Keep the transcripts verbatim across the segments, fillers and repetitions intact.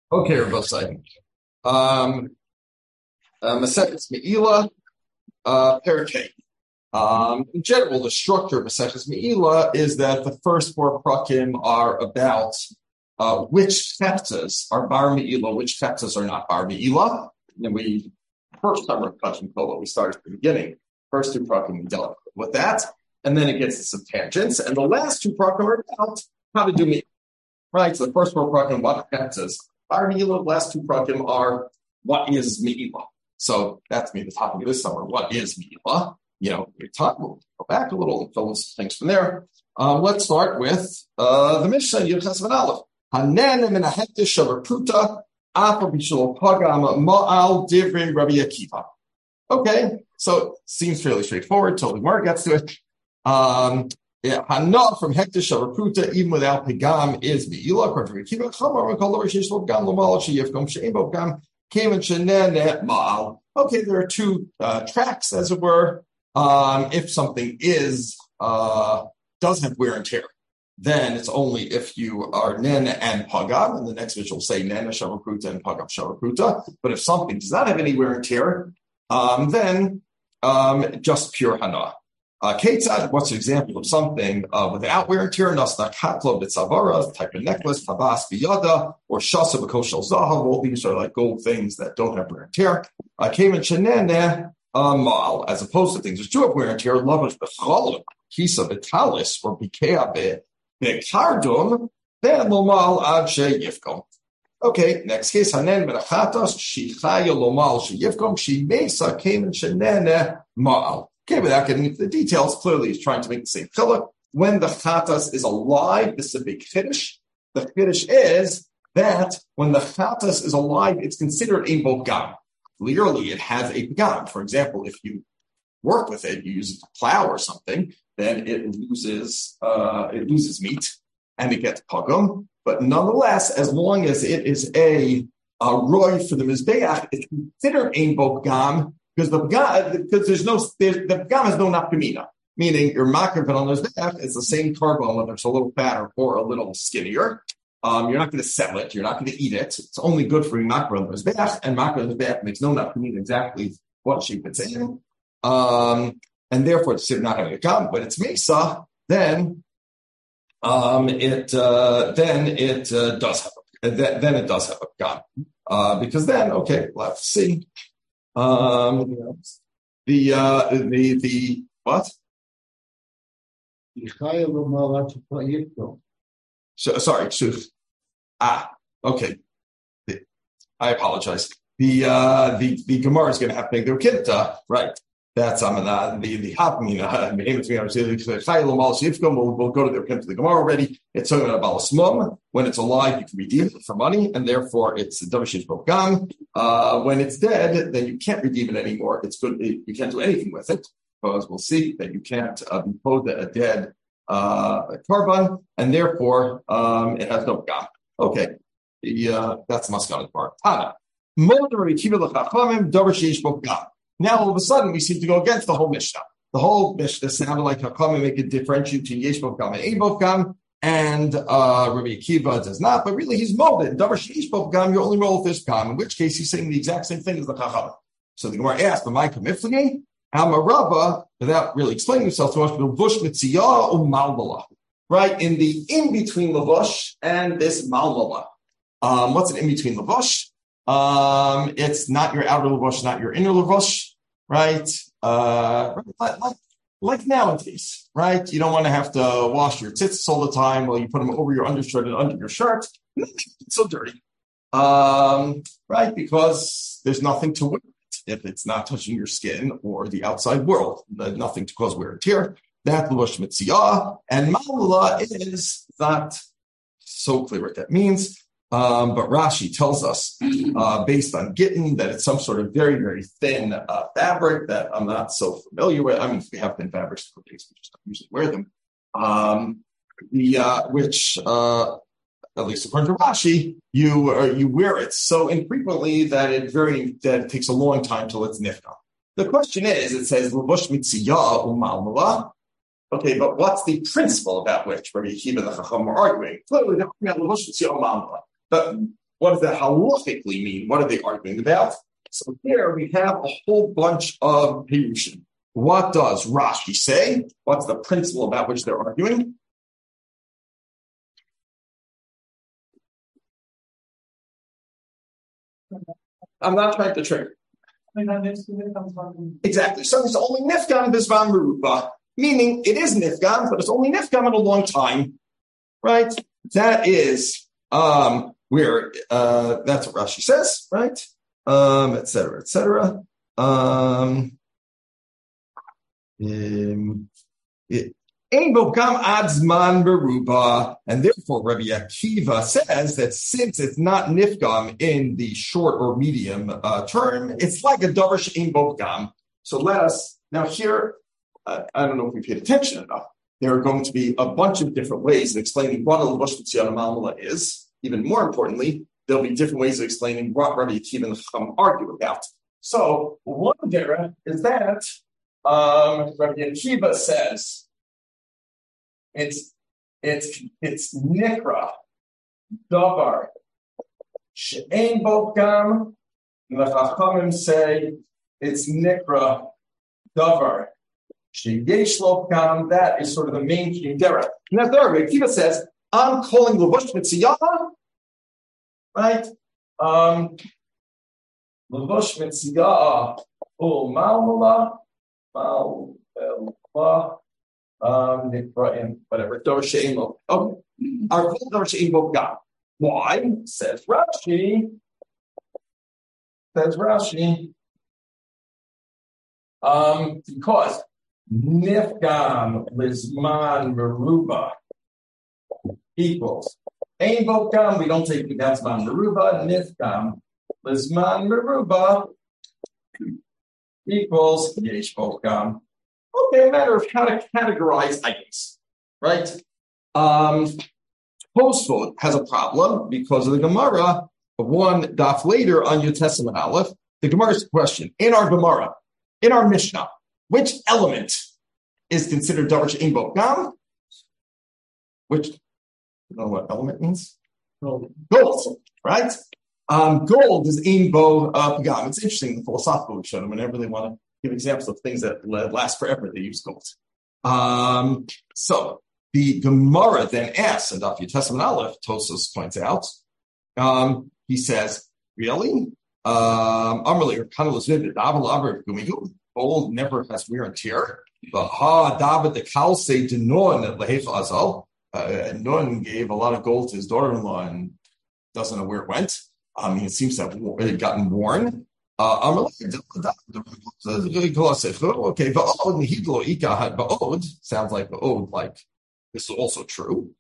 Okay, Rabosai. Um, uh, Maseches Me'ila, uh, Perikei. Um, in general, the structure of Maseches Me'ila is that the first four prakim are about uh, which cheftas are bar Me'ila, which cheftas are not bar Me'ila. And we, first time we're touching Kolo, we started at the beginning. First two prakim, we dealt with that. And then it gets to some tangents. And the last two prakim are about how to do Me'ila. Right, so the first four prakim, what cheftas are Me'ila, the last two prakim are what is Me'ila. So that's me, the topic of this summer. What is Me'ila? You know, we talk, we'll go back a little and fill in some things from there. Um, let's start with uh, the Mishnah, Yud Ches Vav Aleph. Hanen min hahektish shel Pruta, afa b'shul pagam ma'al divrim Rabbi Akiva. Okay, so seems fairly straightforward till the Gemara gets to it. Um, yeah, Hana from hektish shel Pruta, even without pagam, is Me'ila. Rabbi Akiva chamar v'kol lo rishish lo pagam lo ma'al sheyifkom she'en bo pagam came and shenene ma'al. Okay, there are two uh, tracks, as it were. Um, if something is, uh, does have wear and tear, then it's only if you are nen and pagam, and the next which will say nen shavakruta and pagam shavakruta. But if something does not have any wear and tear, um, then um, just pure hana. Uh, Ketzad, what's an example of something uh, without wear and tear? Nasna katlo b'tzavara, type of necklace, tabas biyada, or shasa b'koshel zahav. All these are like gold things that don't have wear and tear. Uh, Came in shenene. Um, as opposed to things which do have wear and tear, lavash b'chalot, kisa b'talis, or bikea b'kardum, then lomal ad sheyifkom. Okay, next case, hanen b'nachatos, shichaya lomal sheyifkom, she mesa came in shenene ma'al. Okay, without getting into the details, clearly he's trying to make the same chiluk. When the chatas is alive, this is a big chiddush. The chiddush is that when the chatas is alive, it's considered a bogam. Clearly, it has a pagam. For example, if you work with it, you use it to plow or something, then it loses uh, it loses meat and it gets pagam. But nonetheless, as long as it is a, a roy for the mizbeach, it's considered a pagam because the pagam because there's no there's, the pagam has no nafkamina. Meaning your makar on the mizbeach is the same carbon, whether it's a little fatter or a little skinnier. Um, you're not going to sell it. You're not going to eat it. It's only good for makra on the mizbeach, and makra on the mizbeach makes no nafkamina exactly what shape it's in. Um, and therefore, it's not having a gam, but it's mesa. Then, um, it uh, then it uh, does have a, then, then it does have a gam uh, because then okay, let's see. Um, the uh, the the what? So, sorry, so, ah, okay. The, I apologize. The uh, the the Gemara is going to have to make their kinta, right? That's um, uh, the the hapmina. We'll we'll go to their kinta. The Gemara already. It's talking about balasmum. When it's alive, you can redeem it for money, and therefore it's davishish bogam. Uh, when it's dead, then you can't redeem it anymore. It's good. You can't do anything with it because we'll see that you can't uh, impose a dead. Uh, carbon, and therefore um, it has no gam. Okay, the, uh, that's Maskana's part. Tana. Now all of a sudden we seem to go against the whole Mishnah. The whole Mishnah sounded like Hakamim make a differentiation between Yesh Bo Gam and Ein Bo Gam, and uh, Rabbi Akiva does not, but really he's molded. Davar Sheish Bo Gam, you only roll with this Gam, in which case he's saying the exact same thing as the Chachamim. So the Gemara asked, "Am I kamiflige?" Amarava, without really explaining himself too much, Levush Mitziyah or Malvala. Right? In the in-between Levush and this Malvala. Um, what's an in-between Levush? Um, it's not your outer Levush, not your inner Levush, right? Uh, like, like, like nowadays, right? You don't want to have to wash your tits all the time while you put them over your undershirt and under your shirt. It's so dirty. Um, right? Because there's nothing to wear. If it's not touching your skin or the outside world, nothing to cause wear and tear. That Levush Mitziyah, and Malala is not so clear what that means. Um, but Rashi tells us, uh, based on Gittin, that it's some sort of very, very thin uh, fabric that I'm not so familiar with. I mean, we have thin fabrics for days, we just don't usually wear them. Um, the uh, which. Uh, At least according to Rashi, you uh, you wear it so infrequently that it very that it takes a long time till it's nifta. The question is, it says Levush Mitziyah u'Malmala. Okay, but what's the principle about which Rabbi Akiva and the Chacham are arguing? Clearly, they're talking about Levush Mitziyah u'Malmala. But what does that halachically mean? What are they arguing about? So here we have a whole bunch of Pirushim. What does Rashi say? What's the principle about which they're arguing? I'm not trying to trick. Exactly. So it's only nifgam b'zman meruba, meaning it is nifgam, but it's only nifgam in a long time, right? That is um, where uh, that's what Rashi says, right? Um, et cetera, et cetera. Um, um, it, and therefore Rabbi Akiva says that since it's not nifgam in the short or medium uh, term, it's like a davar she'ein bo pgam. So let us, now here, uh, I don't know if we paid attention enough, there are going to be a bunch of different ways of explaining what a levush b'tziyana malmula is. Even more importantly, there'll be different ways of explaining what Rabbi Akiva and the Chacham argue about. So one dera is that um, Rabbi Akiva says, It's it's it's nikra davar she'ein bo pgam. The Chachamim say it's nikra davar she'yesh lo pgam. That is sort of the main key dera. And that's there. Akiva says, I'm calling levush mitziyah, right? Um, levush mitziyah ul malmula malmula. Um, whatever. Davar she'ein lo. Okay. Our call davar she'ein bo pgam. Why? Says Rashi. Says Rashi. Um, because nifgam lizman meruba equals ein bo pgam. We don't take nifgam zman meruba. Nifgam lizman meruba equals yesh bo pgam. Okay, a matter of how to categorize items, right? Um, Tosfot has a problem because of the Gemara. One daf later on Yud Testament Aleph, the Gemara's question in our Gemara, in our Mishnah, which element is considered davar she'ein bo pgam? Which, you know what element means? Gold, gold, right? Um, gold is ein bo uh, pgam. It's interesting, the philosophical show whenever they want to give examples of things that last forever, they use gold. Um, so the Gemara then asks, and Daf Yud Testament Aleph, Tosfos points out, um, he says, really? Um, gold never has wear and tear. Uh, Nun gave a lot of gold to his daughter-in-law and doesn't know where it went. I mean, it seems to have it had gotten worn. Uh, okay, ba'od sounds like ba'od, like this is also true.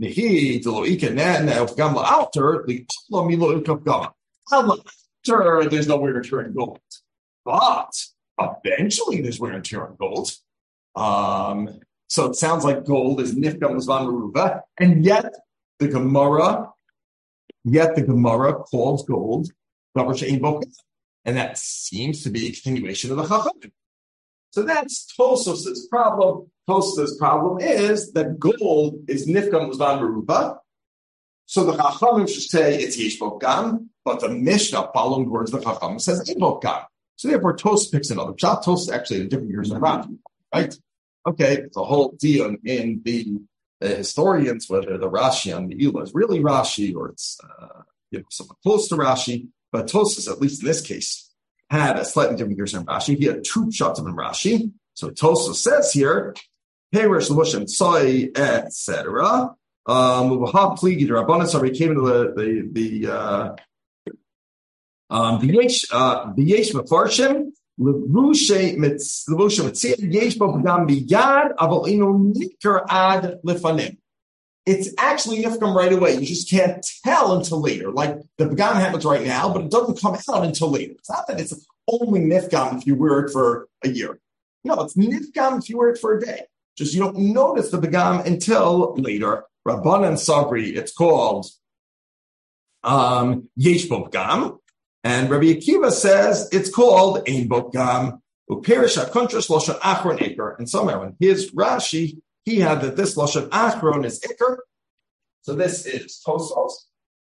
Sure, there's no wear and tear in gold, but eventually there's wear and tear in gold. Um, so it sounds like gold is nifgam zman meruba, and yet the Gemara, yet the Gemara calls gold davar she'ein bo pgam. And that seems to be a continuation of the Chachamim. So that's Tosfos' problem. Tosfos' problem is that gold is nifgam zman meruba. So the Chachamim should say it's yesh bo pgam, but the Mishnah, following the words of the Chachamim, says ein bo pgam. So therefore, Tosfos picks another shot. Tosfos actually had different years than Rashi, right? Okay, it's a whole deal in the uh, historians whether the Rashi on the Ila is really Rashi or it's uh, you know somewhat close to Rashi. But Tosfos, at least in this case, had a slightly different years than Rashi. He had two shots of Rashi. So Tosfos says here, Perish Levush and Soy, et cetera. Um, so he came into the the the uh, um, the yesh uh, the yesh mefarshim levushe levushe mitzir yesh bo pgam biyad aval inu nikar ad lefanim. It's actually nifgam right away. You just can't tell until later. Like the pgam happens right now, but it doesn't come out until later. It's not that it's only nifgam if you wear it for a year. No, it's nifgam if you wear it for a day. Just you don't notice the pgam until later. Rabbanan Sabri, it's called um, yesh bo pgam, and Rabbi Akiva says it's called ein bo pgam. Uperish hakontras loshan achron ikar. And somehow in his Rashi, he had that this loshan achron is ikar. So this is Tosfos.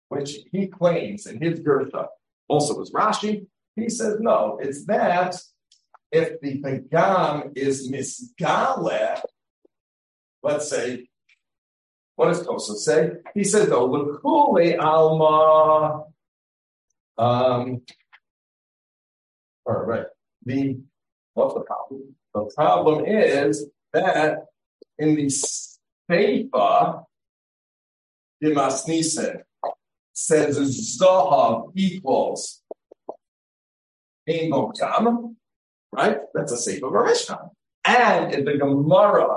which he claims in his Gersha also is Rashi, he says, no, it's that if the Pagam is misgale, let's say, what does Tosa say? He says, no, L'kule alma, um, all right, the, what's the problem? The problem is that in the Seifa, Dimas Nissen says Zahav equals Ein Bokam, right? That's a Seifa of a Mishnah. And in the Gemara,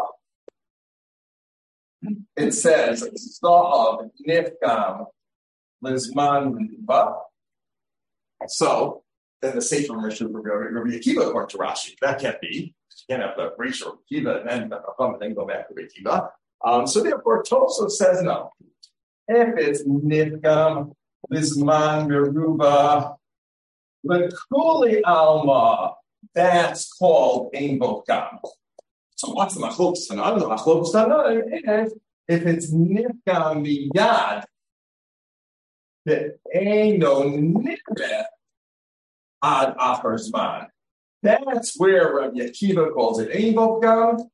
it says Zahav Nifgam Lizman Riba. So then the Seifa of Mishnah would be Rabbi Akiva according to Rashi. That can't be. You can't have the Rish or Akiva and then the Chacham and then go back to Rabbi Akiva. Um, so therefore, Toso says no. If it's Nifgam Lizman Meruba L'kuli Alma, that's called Ein Bokam. So what's the Machlokes Tanan? The Machlokes Tanan is if it's Nifgam Miyad, that ain't no Nifgam Ad Achar Zman. That's where Rabbi Akiva calls it Ein Bokam.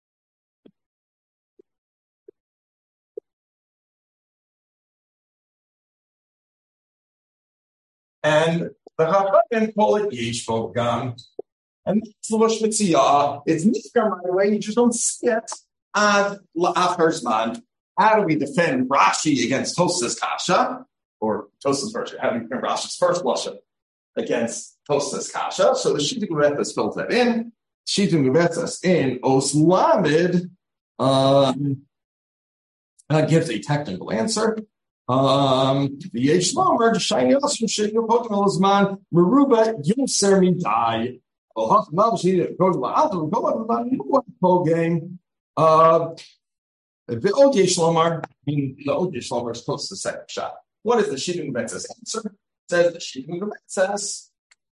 And the Chachamim call it Yesh Bokam. And that's the Lush Mitziyah. It's Nifgam right away. You just don't see it. Ad Achar Zman. How do we defend Rashi against Tosas Kasha? Or Tosas version. How do we defend Rashi's first Lashon against Tosas Kasha? So the Shittim Gebetzes fills that in. Shittim Gebetzes in Os Lamed um, uh, gives a technical answer. Um, the Yesh Lomer, the shiny Osram Shittim Gebetzes Zman Meruba Yoser Midai. Oh, Malvashid goes to the altar. Go on the whole game. Uh, the Od Yesh Lomer, meaning the Od Yesh Lomer is close to the second shot. What is the Shittim Gebetzes answer? It says the Shittim Gebetzes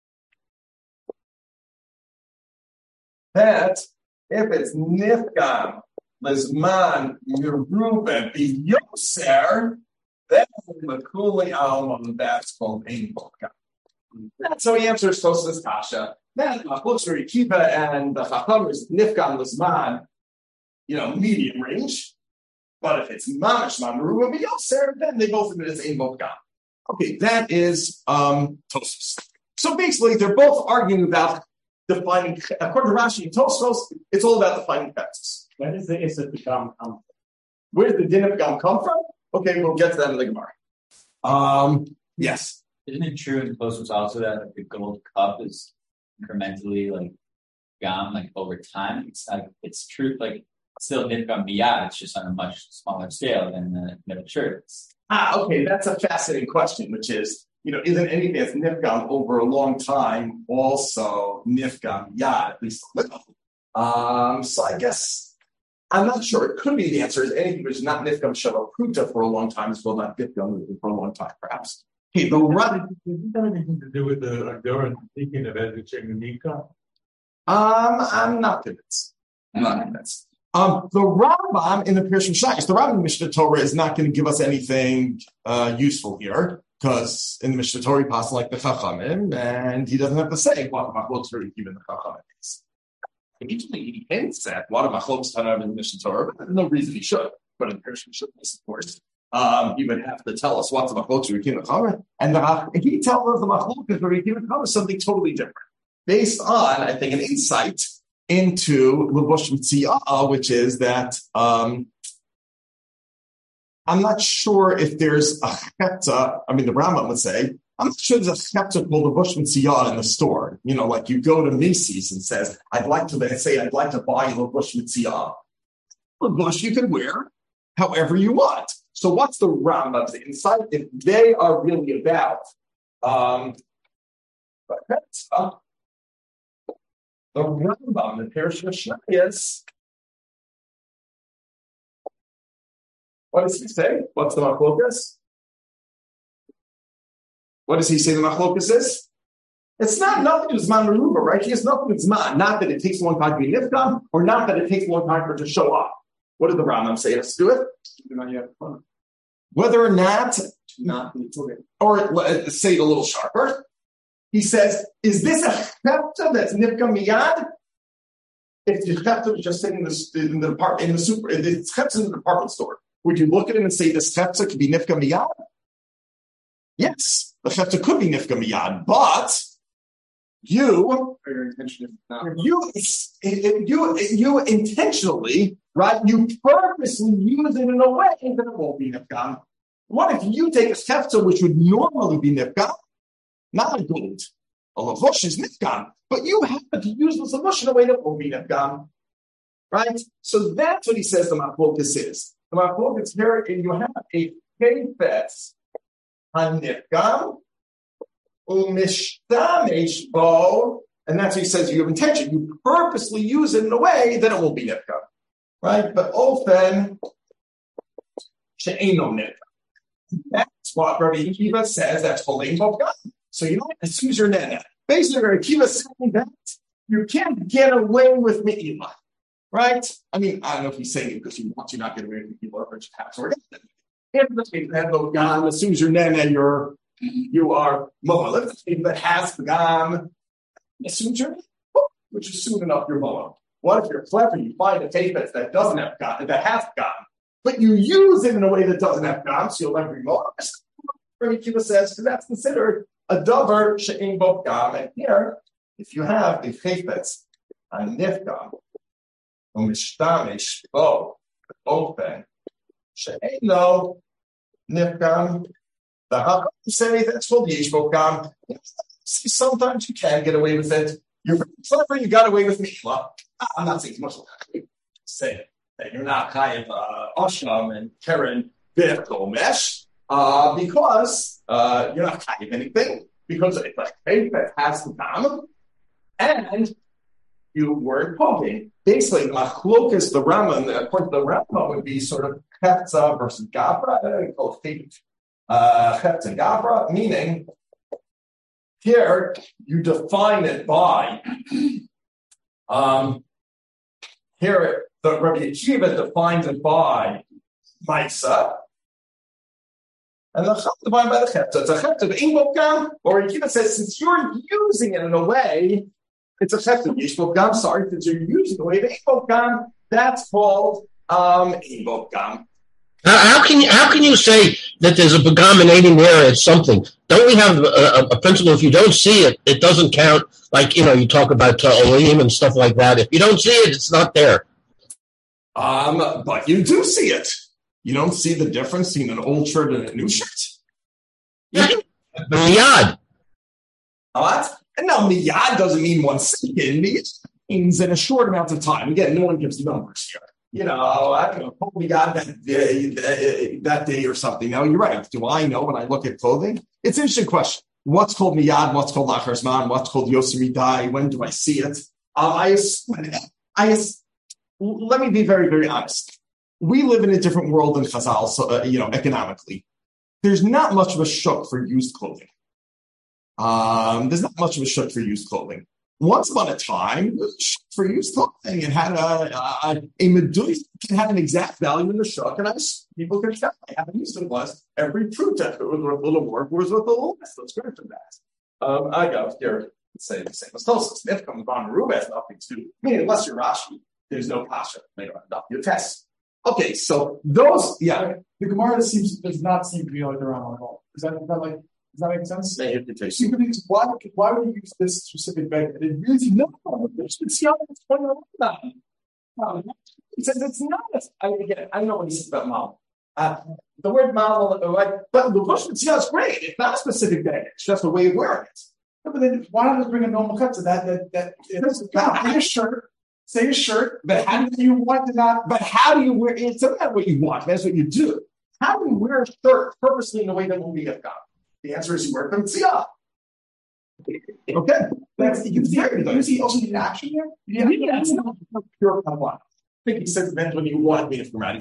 that if it's Nifgam Lizman Meruba Yoser, then the Kuli Alma, that's called Ein Bokam. That's how he answers Tosas Kasha. Then Machlokes Rabbi Akiva and the Chacham is Nifgam Lizman, you know, medium range. But if it's Mamash Man Meruba Yoser, then they both admit it's Ein Bokam. Okay, that is um, Tosas. So basically, they're both arguing about defining. According to Rashi and Tosas, it's all about defining fences. Where does the Issa Pagam come from? Where did the Din of Pagam come from? Okay, we'll get to that in the Gemara. Um, yes. Isn't it true in Tosfos also that like, the gold cup is incrementally like gone like over time? It's like it's true, like still nifgam miyad. It's just on a much smaller scale than the middle shirts. Ah, okay, that's a fascinating question, which is, you know, isn't anything that's nifgam over a long time also nifgam miyad, at least a little? Um, so I guess I'm not sure. It could be the answer is anything which is not nifgam shalapruta for a long time is well not nifgam for a long time, perhaps. Okay, the Rambam. Does it have anything to do with the Agdor thinking of educating Nika? Um, I'm not convinced. I'm not convinced. Um, the Rambam in the Pirush Shayis, the Rambam in Mishnah Torah is not going to give us anything uh, useful here, because in the Mishnah Torah he passes like the Chachamim, and he doesn't have to say what Machlokes Rabbi Akiva in the Chachamim is. Immediately he hints at what a Machlokes Tanaim in the Mishnah Torah, but there's no reason he should. But in the Pirush Shayis, of course, um, he would have to tell us what's the Machlokes Rabbi Akiva in the Chachamim, and the, if he tells us the Machlokes Rabbi Akiva in the Chachamim is something totally different, based on, I think, an insight into Levush Mitziyah, which is that um, I'm not sure if there's a chepta. I mean, the Rambam would say, I'm not sure there's a chepta called Levush Mitziyah in the store. You know, like you go to Macy's and says, I'd like to say, I'd like to buy Levush Mitziyah. Levush you can wear however you want. So what's the Rambam's insight? If they are really about um, chepta, the Rambam, the Pirush Shayis, what does he say? What's the Machlokas? What does he say the Machlokas is? It's not nothing with Zman Meruba, right? He has nothing with Zman. Not that it takes a long time to be Nifgam, or not that it takes a long time for it to show up. What did the Rambam say? Let's do it. whether or not, not or let's say it a little sharper. He says, is this a chepta that's nifka miyad? If the chepta was just sitting in the, in the department, in the super, if it's chepta in the department store, would you look at it and say this chepta could be nifka miyad? Yes, the chepta could be nifka miyad, but you, your intention is not. You, you, you intentionally, right? You purposely use it in a way that it won't be nifka. What if you take a chepta which would normally be nifka? Not a gold. A lavush is nifkan, but you happen to use this lavush in a way that won't be nifkan. Right? So that's what he says the machlokas is. The machlokas here, and you have a kefetz hanifkan umishtamesh bo, and that's what he says you have intention. You purposely use it in a way that it won't be nifkan. Right? But often, she'eno nifkan. That's what Rabbi Akiva says that's holding both God. So you know what? Excuse your nana. Basically, Rabbi Akiva is saying that you can't get away with Me'ila. Right? I mean, I don't know if he's saying it because he wants you not to get away with Me'ila or perhaps or if the case that have God, as soon as you're nana, you're you are Moa. If the that has the God, as soon as you're which is soon enough you're Moa. What if you're clever? You find a tape that doesn't have God, that has God, but you use it in a way that doesn't have God, so you'll never be Moa. Rabbi Akiva says that's considered a davar she'ein bo gam, and here, if you have a chayfetz, a nifgam, a mishtamesh bo, open, she'ein lo nifgam, the how you say that's called yesh bo gam. Sometimes you can get away with it. You're clever, you got away with me. Well, I'm not saying much of that. Say that you're not kind of uh, Asham and Karen Beth Uh, because uh, you're not tying anything, because it's a faith that has the dam, and you weren't poking. Basically, machlokas, the Rama, according to the Rama, would be sort of chetza versus gabra, I call faith. Uh, chetza gabra, meaning here you define it by, um, here the Rabbi Akiva defines it by Maisa. And the chapter divided by the chapter. It's a chapter of Ingbok Gam, or Akiva says, since you're using it in a way, it's a chapter of Yishbok Gam, sorry, since you're using the way of Ingbok Gam, that's called um, Ingbok Gam. How, how can you how can you say that there's a begaminating there at something? Don't we have a, a, a principle? If you don't see it, it doesn't count. Like, you know, you talk about uh, Olim and stuff like that. If you don't see it, it's not there. Um, but you do see it. You don't see the difference between an old shirt and a new shirt? Yeah. Miyad. What? And now miyad doesn't mean one second. Miyad means in a short amount of time. Again, no one gives numbers here. You know, I don't know, miyad that day, that day or something. Now, you're right. Do I know when I look at clothing? It's an interesting question. What's called miyad? What's called lachar zman? What's called yosemidai? When do I see it? Uh, I, I, let me be very, very honest. We live in a different world than Chazal, so, uh, you know, economically. There's not much of a shuk for used clothing. Um, there's not much of a shuk for used clothing. Once upon a time, there was a shuk for used clothing. It had a, a, a medulla, it had an exact value in the shuk, and I, people could tell. I haven't used it was every proof that it was worth a little more, it was worth a little less. Let's grant from that. Um, I go here, say the same as Tosa. Smith comes on Ruba has nothing to do. I mean, unless you're Rashi, there's no pasha. They don't have your test. Okay, so those, yeah. The Gemara seems does not seem to be like the Rambam at all. Is that, is that like, does that make sense? Because why, why would you use this specific bag? It really no. It's not. He says it's not. I again, I don't know what he says about mal. Uh, the word mal, like, but the Rosh Hashanah is great. It's not a specific bag. It's just a way of wearing it. Yeah, but then why not just bring a normal cut to that? That that it's not a shirt. Say a shirt, but how do you want to not? But how do you wear it? It's not what you want. That's what you do. How do you wear a shirt purposely in a way that will be a God? The answer is you wear it from tziyah. Okay, that's you see. You see also the action here. Yeah, yeah, it's not pure kabbalah. I think he says depends when you want me to come out. He says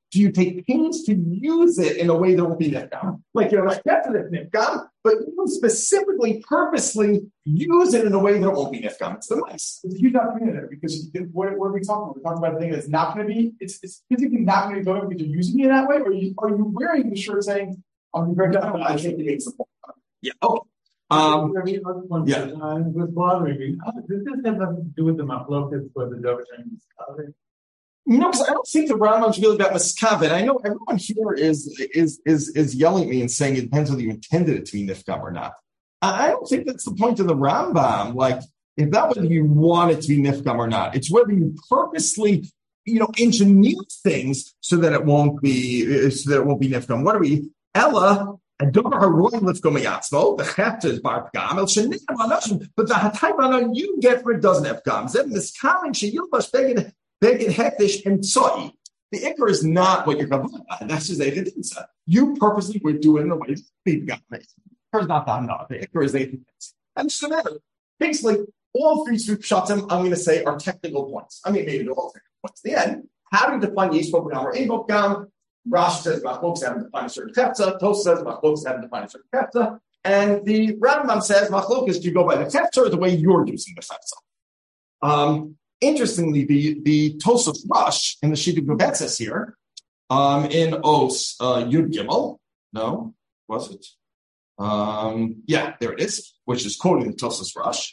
do you take pains to use it in a way that will be nifgam? Like you're like, definite nifgam, but you specifically, purposely use it in a way that it won't be nifgam. It's the mice. It's a huge opportunity there because what, what are we talking about? We're talking about a thing that's not going to be, it's, it's physically not going to go because you're using it that way, or are you, are you wearing the shirt saying, I'm very No, I think it makes the point. Yeah. Okay. Um, yeah. Uh, it was bothering me. How- Does this have nothing to do with the machlokas for the Dovershein? No, because I don't think the Rambam's really about miskaven. I know everyone here is is is is yelling at me and saying it depends whether you intended it to be nifgam or not. I I don't think that's the point of the Rambam. Like, it's not whether you want it to be nifgam or not. It's whether you purposely, you know, engineer things so that it won't be so that it won't be nifgam. What are we? Ella. And don't haroy lifgam yatzmo. The chapter is bar pgam. El shenim anashim. But the hatayman you get for it doesn't have gam. Zeb miskaven sheyilbash begin. Begin hektish and soy. The ikar is not what you're going to That's just a You purposely would do it in a way to be got me. The ikar is not that. No, the ikar is a And just a matter. Basically, all three sweep shots I'm going to say are technical points. I mean, maybe they're all technical points. At the end, how do you define yishbok gam or inbok gam? Rashi says machlokas haven't defined a certain chefza. Tos says machlokas haven't defined a certain chefza. And the Rambam says machlokas, do you go by the chefza or the way you're using the chefza? Um, Interestingly, the, the Tosaf Rush in the Shita Gubetzes here, um, in Os uh, Yud Gimel, no, was it? Um, yeah, there it is, which is quoting the Tosaf Rush.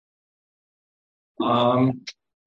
Um,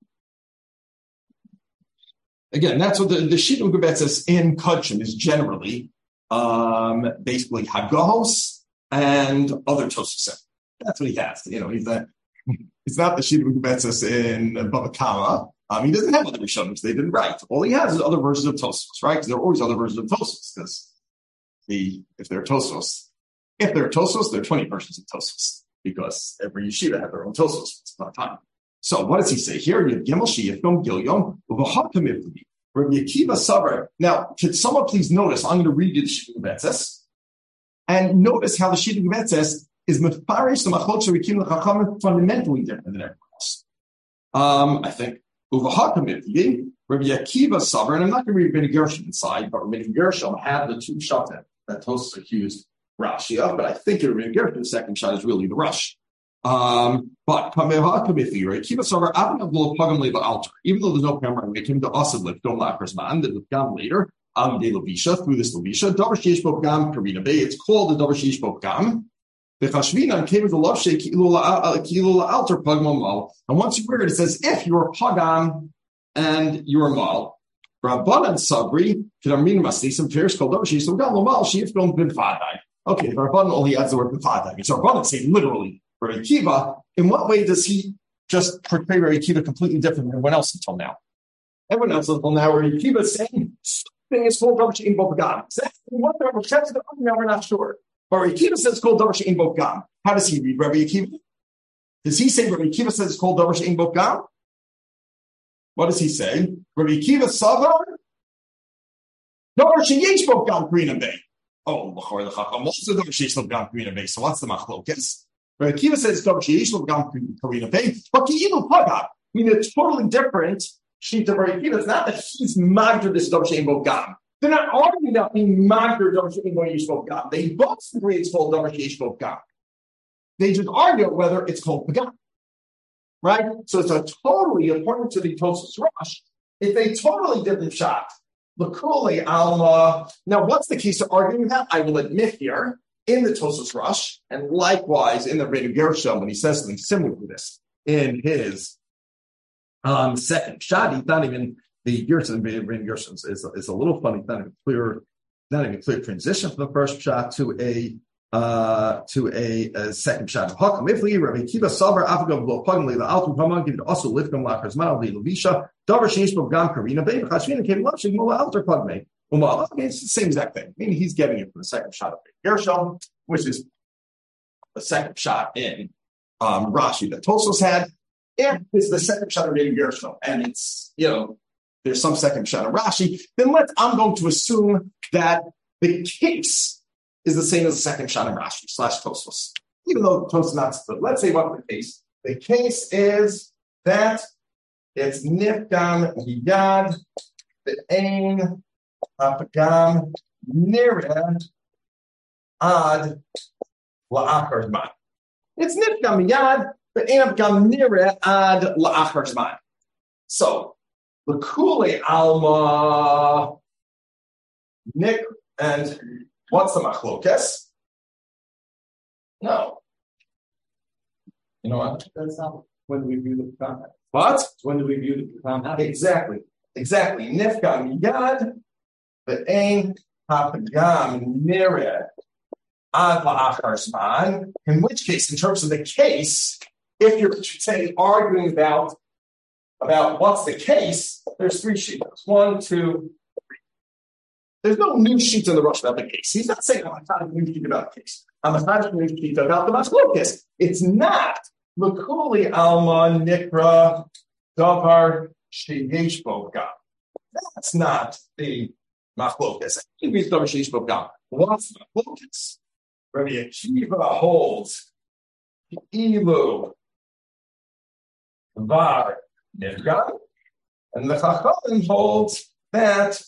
again, that's what the, the Shita Gubetzes in Kudshim is generally um, basically Hagahos and other Tosaf. That's what he has. You know, he's that. It's not the Shita Gubetzes in Baba Kama. Um, he doesn't have other Rishonim. They didn't write. All he has is other versions of Tosfos, right? Because there are always other versions of Tosfos. Because the if they're Tosfos, if they're Tosfos, there are twenty versions of Tosfos. Because every yeshiva had their own Tosfos. It's not time. So what does he say here? You have Gimel Shiyafim Gilyom Uvahakamivli. Rabbi Akiva Savar. Now, could someone please notice? I'm going to read you the Shita Gubetzes, and notice how the Shita Gubetzes is mefarish the machlok sherikim l'chachamim fundamentally different than everyone else. Um, I think uvahakamivli Rabbi Akiva Savar, and I'm not going to read Rabbi Gershom inside, but Rabbi Gershom had the two shots that, that Tosfos accused Rashi of, but I think Rabbi Gershom's second shot is really the rush. Um, but uvahakamivli Rabbi Akiva Savar avin of lo pagam leva altar, even though there's no camera, we came to asid lift don't lachers man that gam later al de levisha through this levisha davar sheish bo gam karina bay. It's called the davar sheish bo gam. And once you wear it, it says if you're a pagam and you're a mal. Rabbanan sabri some fairs called okay, if Rabbanan only adds the word b'fadai, so Rabbanan say literally Rabbi Akiva. In what way does he just portray Rabbi Akiva completely different than everyone else until now? Everyone else until now, Rabbi Akiva is saying something is called Rabbi Shein Bo Pagam. What the now we're not sure. But Rabbi Akiva says it's called Davar She'ein Bo Pagam. How does he read Rabbi Akiva? Does he say Rabbi Akiva says it's called Davar She'ein Bo Pagam? What does he say? Rabbi Akiva Savar Davar She'yesh Bo Pagam Karina Bay. Oh, L'chor the Chacham also Davar She'yesh Bo Pagam Karina Bay. So what's the machlokes? Rabbi Akiva says Davar She'yesh Bo Pagam Karina Bay, but Ki'ilu Pagam. I mean, it's totally different. Sheet of Rabbi Akiva. It's not that he's magder this Davar She'ein Bo Pagam. They're not arguing about being magder Davar She'ein Bo Yishbok Gam. They both agree it's called Davar She'yishbok Gam. They just argue whether it's called Pagam. Right? So it's a totally, according to the Tosfos Rush, it's a totally different shot. L'kuli alma. Now, what's the case of arguing that? I will admit here, in the Tosfos Rush, and likewise in the Rabbi Gershom, when he says something similar to this, in his um, second shot, he's not even. The Gershom, Rabbi Gershom is, is a little funny, not even clear, not even clear transition from the first shot to a uh, to a, a second shot of Hakam. If we Rabbi Akiva Savar Afgam Lo Pagam Le Altu Haman give it also Lifgam Lachers Mal Le Levisha Davar Sheish Bo Gam Karina Bay Chashvina came Lashing Mola Alter Pagme. Well, okay, it's the same exact thing. I mean, he's getting it from the second shot of Gershom, which is the second shot in um, Rashi that Tosfos had. If it's the second shot of Gershom, and it's you know. There's some second shot of Rashi, then let's, I'm going to assume that the case is the same as the second shot of Rashi slash Tosfos. Even though Tosfos is not split. Let's say what's the case. The case is that it's Nifgam Yad the Ain Hapagam nireh ad la'achar zman. It's nifgam miyad, but ein hapagam nireh ad la'achar zman. So, l'kuli alma nik, and what's the machlokes? No. You know what? That's not when we view the Pekam. What? When do we view the Pekam? Exactly. Exactly. Nifgam yad, but ein hapagam nireh ad la'achar zman. In which case, in terms of the case, if you're say arguing about about what's the case, there's three sheets. One, two, three. There's no new sheets in the Rush about the case. He's not saying, oh, I'm not a new sheet about the case. I'm not a new sheet about the machlokes. It's not l'kuli alma nikra davar sheyesh bo gam. That's not the machlokes. He reads davar sheyesh bo gam. What's the machlokes? Rabbi Akiva holds ilu var nifgam, and the Chachamim holds that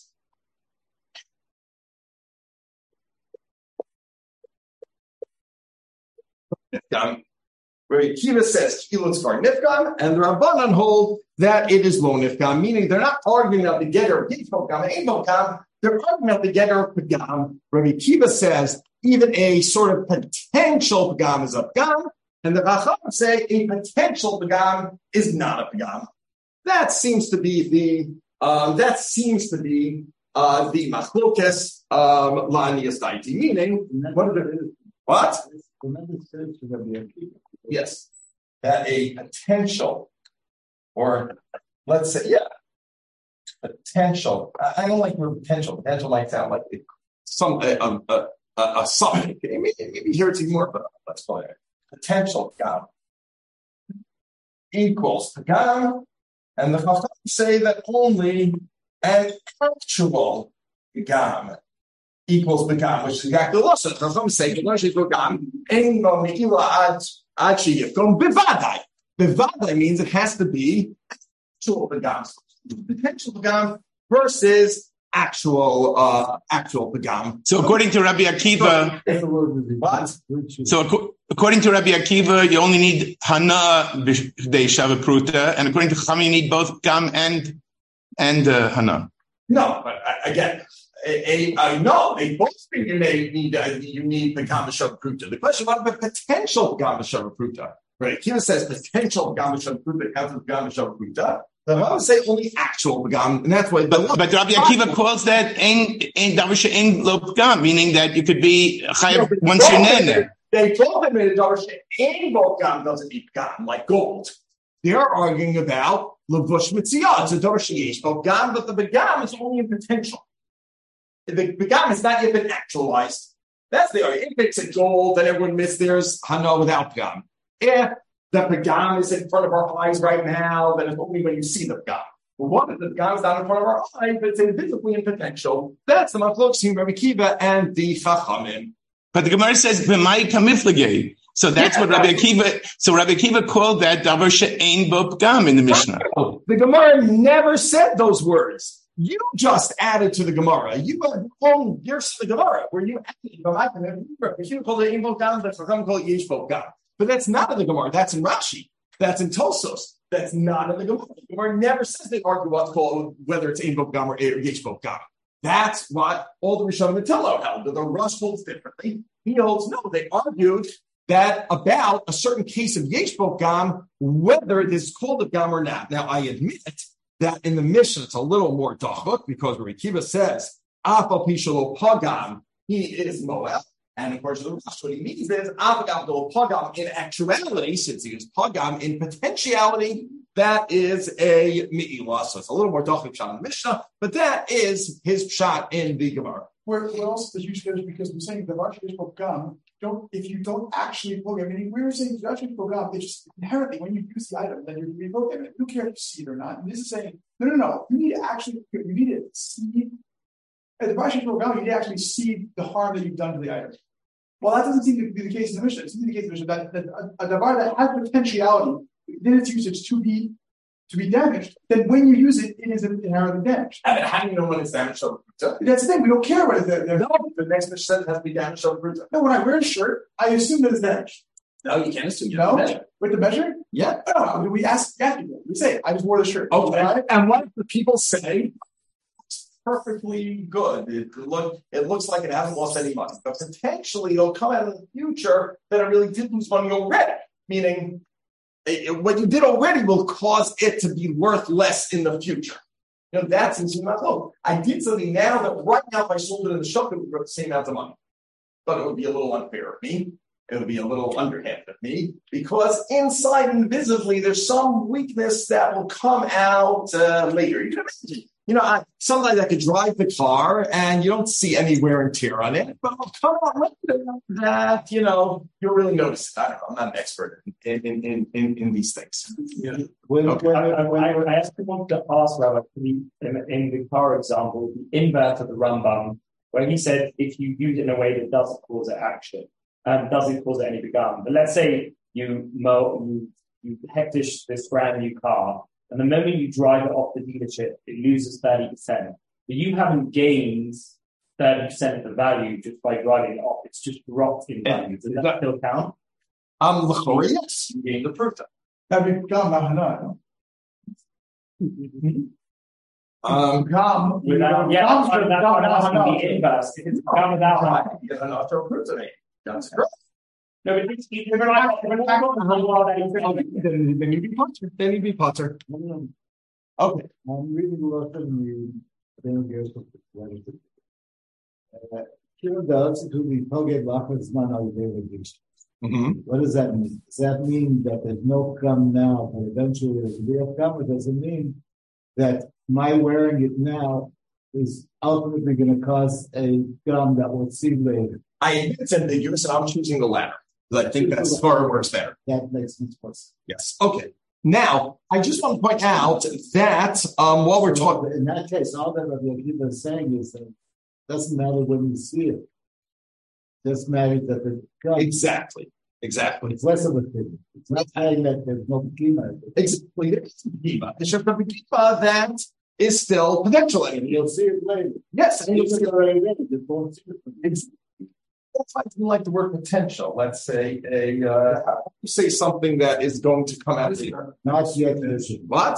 nifgam. Rabbi Akiva says ilu var nifgam, and the Rabbanan hold that it is lo nifgam, meaning they're not arguing about the getter of yifgam, ain't gam. They're arguing about the getter of pagam. Rabbi Akiva says even a sort of potential pagam is a pagam, and the Chachamim say a potential pagam is not a pagam. That seems to be the um, that seems to be uh, the machlokes um, la'aniyas daiti. Meaning, what? It, what? Yes, that a potential, or let's say, yeah, potential. I, I don't like the word potential. Potential might sound like some a a, a, a something. Maybe, maybe here it's even more, but let's call it potential pagam equals pagam. And the Chachamim say that only an actual pagam equals pagam, which is exactly the lesson. The Chachamim say pagam ein lo me'ila ad sheyifkom bivadai. Bivadai means it has to be actual pagam, potential pagam versus actual uh, actual pagam. So according to Rabbi Akiva, what? So ac- according to Rabbi Akiva, you only need hana b'dei shava pruta, and according to Chachamim, you need both pagam and and uh, hana. No, but uh, again, a, a, a no, a both you may need uh, you need pagam b'shava pruta. The question: what about potential pagam b'shava pruta? Right? Akiva says potential pagam b'shava pruta counts as pagam b'shava pruta. The Rambam say only actual pagam, and that's why. But, but Rabbi Akiva calls that ein ein davar she'ein lo pagam, meaning that you could be chayav no, once you're nene. They told him that davar she'ein lo pagam doesn't need pagam like gold. They're arguing about levush mitziyah. It's a davar she'esh lo pagam, but the pagam is only in potential. The pagam has not yet been actualized. That's the argument. If it's a gold, then everyone admits there's hana without pagam. If the pagam is in front of our eyes right now, then it's only when you see the pagam. But what if the pagam is not in front of our eyes, but it's invisibly in potential? That's the machlokes between Rabbi Akiva and the Chachamim. But the Gemara says b'mai kamiflagei. So that's yeah, what Rabbi Akiva. So Rabbi Akiva called that davar she'ein bo pagam in the Mishnah. The Gemara never said those words. You just added to the Gemara. You had own years to the Gemara where you added. Rabbi Akiva called it ein bo pagam, the Chachamim called it yesh bo pagam. But that's not in the Gemara. That's in Rashi. That's in Tosos. That's not in the Gemara. The Gemara never says they argue what's called whether it's ein bo pagam or yesh bo pagam. That's what all the Rishonim and Tello held. The Rush holds differently. He holds no. They argued that about a certain case of yesh bo pagam, whether it is called a pagam or not. Now I admit that in the Mishnah it's a little more dachuk because Rabbi Akiva says afal pi shelo pagam, he is Moab. And of course, the Rush, what he means is avagam do pagam in actuality, since he is pagam in potentiality, that is a mi'ilah. So it's a little more dachuk shot in the Mishnah, but that is his shot in the Gemara. Where, where else does you finish? Because we're saying the Rashi is pagam. Don't if you don't actually program. I mean, we were saying the Rashi is pagam. They just inherently when you use the item, then you're reprogramming it. You don't care if you see it or not. And this is saying no, no, no. You need to actually you need to see. At the Rashi is pagam, you need to actually see the harm that you've done to the item. Well, that doesn't seem to be the case in the Mishnah. It seems to be the case in the Mishnah that, that a, a davar that has potentiality, then its usage to be to be damaged, then when you use it, it is inherently damaged. I mean, how do you know when it's damaged over pruta? That's the thing. We don't care what it's damaged. No, the next Mishnah says it has to be damaged over pruta. No, when I wear a shirt, I assume that it's damaged. No, you can't assume you No, have to measure. with the measure. Yeah. No, we ask ask people. We say, I just wore the shirt. Okay. Right? And what the people say? It's perfectly good. It look it looks like it hasn't lost any money, but potentially it'll come out in the future that it really did lose money already. Meaning, it, what you did already will cause it to be worth less in the future. You know, that's in my low. I did something now that right now, if I sold it in the shop, it would be worth the same amount of money. But it would be a little unfair of me. It would be a little underhanded of me because inside invisibly there's some weakness that will come out uh, later. You can imagine, you know, I, sometimes I could drive the car and you don't see any wear and tear on it, but it'll come out later that, you know, you'll really notice it. I don't know. I'm not an expert in in in in, in these things. Yeah. When, Okay. when, I, when, I, I actually want to ask Rabbi, in, in the car example, the invert of the Rambam, where he said if you use it in a way that doesn't cause it action, and doesn't cause it any begum. But let's say you mow, you, you hectish this brand new car, and the moment you drive it off the dealership, it loses thirty percent. But you haven't gained thirty percent of the value just by driving it off. It's just dropped in value. Does that still count? Um, l'chorah, yes, you gain the pruta. That'd be gum, not hana. Um, Gum. Without, yeah, Gum's that's for- that's gum, what I'm not asking, hana. the inverse. If it's become without hana. you get enough to pruta, mate. That's correct. No, but it's, it's, it's, Then, then you'd be potter. Then you'd be potter. Okay. I'm reading a lot of the thing here. Here does to be Poged Lachas Man al David. Mm-hmm. What does that mean? Does that mean that there's no come now, but eventually there's a real come, or does it mean that my wearing it now is ultimately going to cause a gum that we'll see later? I admit it's ambiguous, and I'm choosing the latter. Because I think that's far worse better. That makes sense. Yes. Okay. Now, I just want to point out that um, while we're talking, In that case, all that Rabbi Akiva is saying is that it doesn't matter when you see it. It just matters that the gum, exactly, exactly, it's less of a thing. It's not saying that there's no schema. exactly. There's a Giva. There's a Giva that is still potential. And you'll see it later. Yes, and You'll you'll see see it already later. Just won't see it. Exactly. That's why I didn't like the word potential. Let's say a uh, how do you say something that is going to come out later. Not yet. What?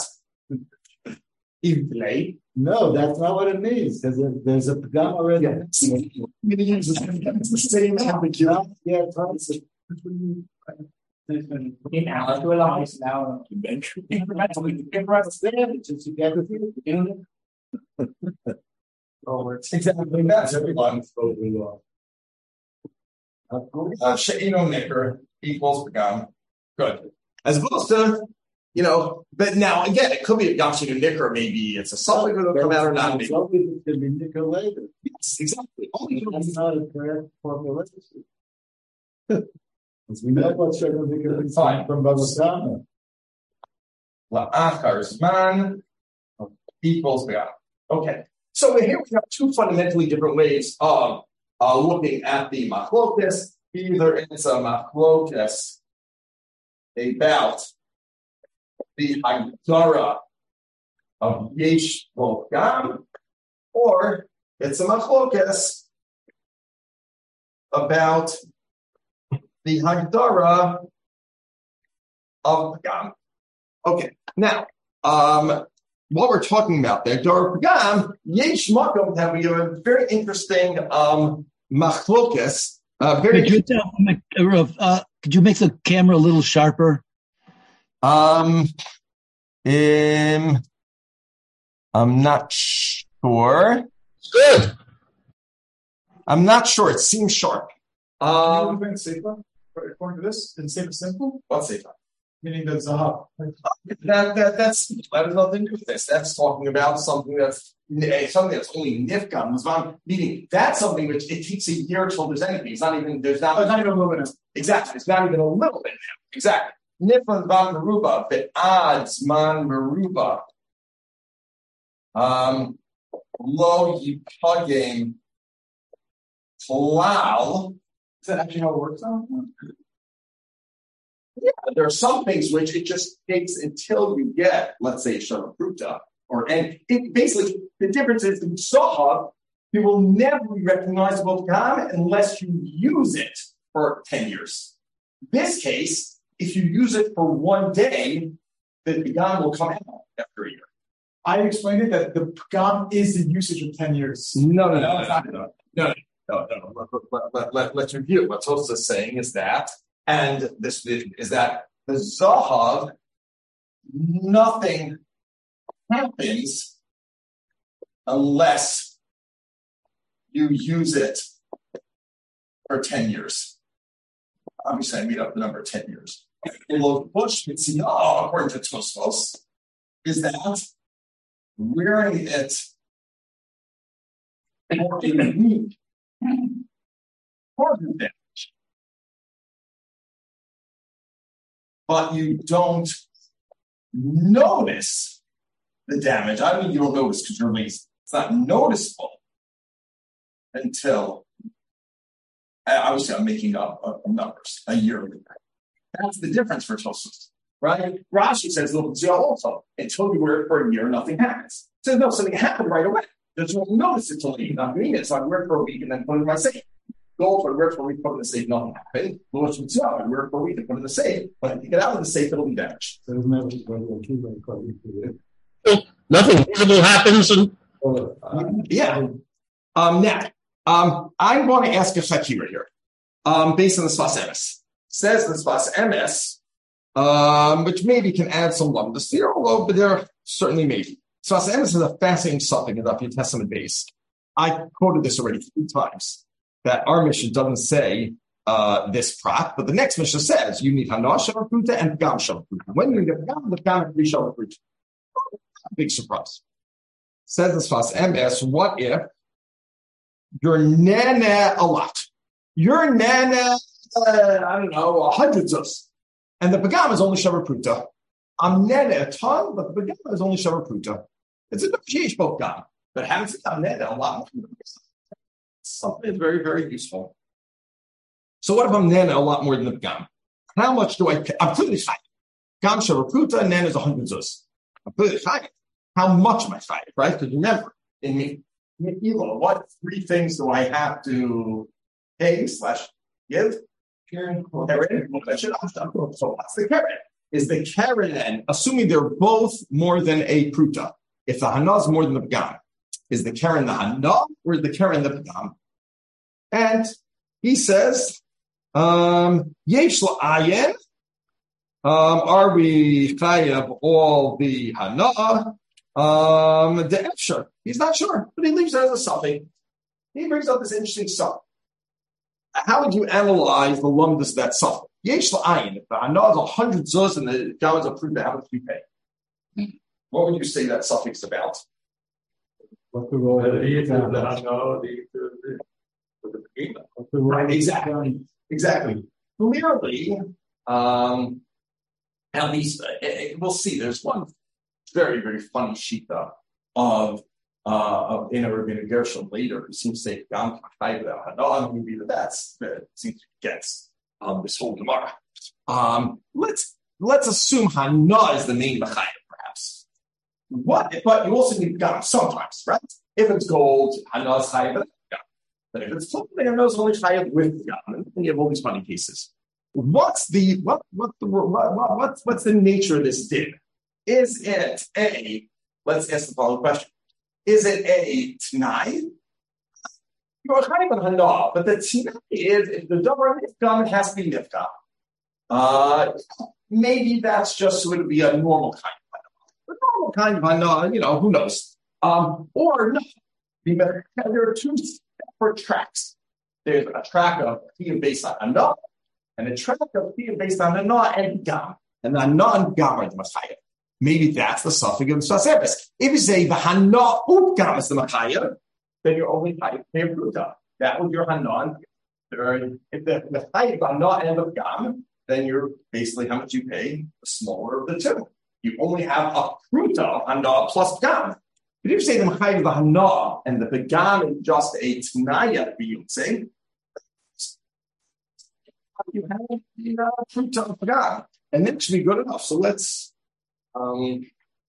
Late. No, that's not what it means. There's a there's a pagam already. Yeah. It's the same ambiguity. Not yet. in our to allow us now. Exactly. That's everyone. Uh, She'ino Nicker equals Pagam. Good. As opposed to, you know, but now again, it could be a Yamshinu Nicker, maybe it's a suffix that'll come out or not. Maybe. It's going to be nickel later. Yes, exactly. Only That's not a correct formulation. As we know what Shekar Nickel is Fine. from Babasana. La'achar Zman equals Pagam. Okay. So here we have two fundamentally different ways of uh, looking at the machlokas. Either it's a machlokas about the Hagdara of Yesh Gam, or it's a machlokas about the Hagdara of Pagam. Okay, now, um, what we're talking about there, Dara Pagam, Yesh Makom, that we have a very interesting um, machlokas. Uh, very could you tell, uh, could you make the camera a little sharper? Um, um, I'm not sure. Good. I'm not sure. It seems sharp. Um, According to this, it's safe simple, what's it? meaning that Zahav. That that that's that has nothing to do with this. That's talking about something that's something that's only nifgam. Meaning that's something which it takes a year till there's anything. It's not even there's not, Oh, it's not even a little bit. exactly. It's not even a little bit now. Exactly. Nifan van meruba, but adds man meruba. Um, lo yipagim klal. Is that actually how it works out? Yeah, there are some things which it just takes until you get, let's say, Shavapruta, or and it basically the difference is in Zahav, you will never be recognizable Pagam unless you use it for ten years. This case, if you use it for one day, the Pagam will come out after a year. I explained it that the Pagam is the usage of ten years. No, no, no, no, no, no, no, no. Let, let, let, let, let's review. What Tosa is saying is that, and this is that the Zahav, nothing happens unless you use it for ten years. Obviously, I made up the number ten years. Bush, according to Tosfos, is that wearing it for a week causes damage. But you don't notice the damage. I mean, you don't notice because you're lazy. It's not noticeable until, obviously, I'm making up uh, numbers a year later. That's the difference for Tosfos, right? Rashi says, look, also, until you wear it for a year, nothing happens. So, no, something happened right away. There's no notice it until you not mean it. So I wear it for a week and then put it in my safe. Gold, I wear it for a week, put it in the safe, nothing happened. Bullets and so I wear it for a week and put it in the safe. When I take it out of the safe, it'll be damaged. So isn't that what we're Nothing visible happens, and Yeah. Um, now, um, I'm going to ask a Shakira here, um, based on the Sfas Emes. Says the Sfas Emes, um, which maybe can add some lumdus here, although but there certainly maybe. Sfas Emes is a fascinating something in the New Testament base. I quoted this already three times, that our mission doesn't say uh, this prat, but the next mission says you need Hana Shavapruta and Pagam Shavapruta. When you get Pagam, the Pagam and Shavapruta. Big surprise. Says the Sfas Emes, what if you're nana a lot? You're nana, uh, I don't know, hundreds of, and the Pagam is only Shavapruta. I'm nana a ton, but the Pagam is only Shavapruta. It's a Sheesh Pagam, but having said I'm nana a lot more. Something very, very useful. So what if I'm nana a lot more than the Pagam? How much do I pay? I'm clearly chayiv. Pagam Shavapruta, and nana is a hundred zuz. I'm clearly chayiv. How much am I chayiv, right? Because remember, in me, what three things do I have to pay slash give? Karen. So what's the keren? Is the keren, assuming they're both more than a pruta, if the hana is more than the pagam, is the keren the hana or is the keren the pagam? And he says, um, yesh la'ayin, um, are we chayav all the hana? Um, the efshar. He's not sure, but he leaves it as a something. He brings up this interesting stuff. How would you analyze the lumdus that suffix? Yesh la'ayin. If the hana is a hundred zuz and the gam is a pruta, how much do you pay? What would you say that suffix about? What's the role of the Right, exactly. Exactly. Clearly, um, at least uh, we'll see. There's one very, very funny shita of uh, of in a Rabbeinu Gershom later who seems to say Gam Hana maybe that that's that seems against um, this whole Gemara. Um, let's let's assume Hana is the main B'chayim, perhaps. What? But you also need Gam sometimes, right? If it's gold, Hana is Chayim. But if it's something, Hana is only Chayim with Gam, and you have all these funny cases. What's the what what the what, what what's what's the nature of this din? Is it a, let's ask the following question. Is it a t'nai? You're kind of hana, but the t'nai is, if the davar nifkam, it has to be nifkam. Uh, maybe that's just so it would be a normal kind of hana. A normal kind of hana, you know, who knows? Um, or no. There are two separate tracks. There's a track of thiyah based on hana, and a track of thiyah based on hana and gam. And the hana and gam are the machayah. Maybe that's the suffix of Sfas Emes. If you say the hana utgam is the machayah, then you're only chayiv pay pruta. That was your hana. If the machayah hana and the gam, then you're basically how much you pay, the smaller of the two. You only have a pruta hana plus gam. But if you say the machayah the hana and the gam is just a t'naya b'yutzei, you have the uh, fruit of God, and that should be good enough. So let's, um,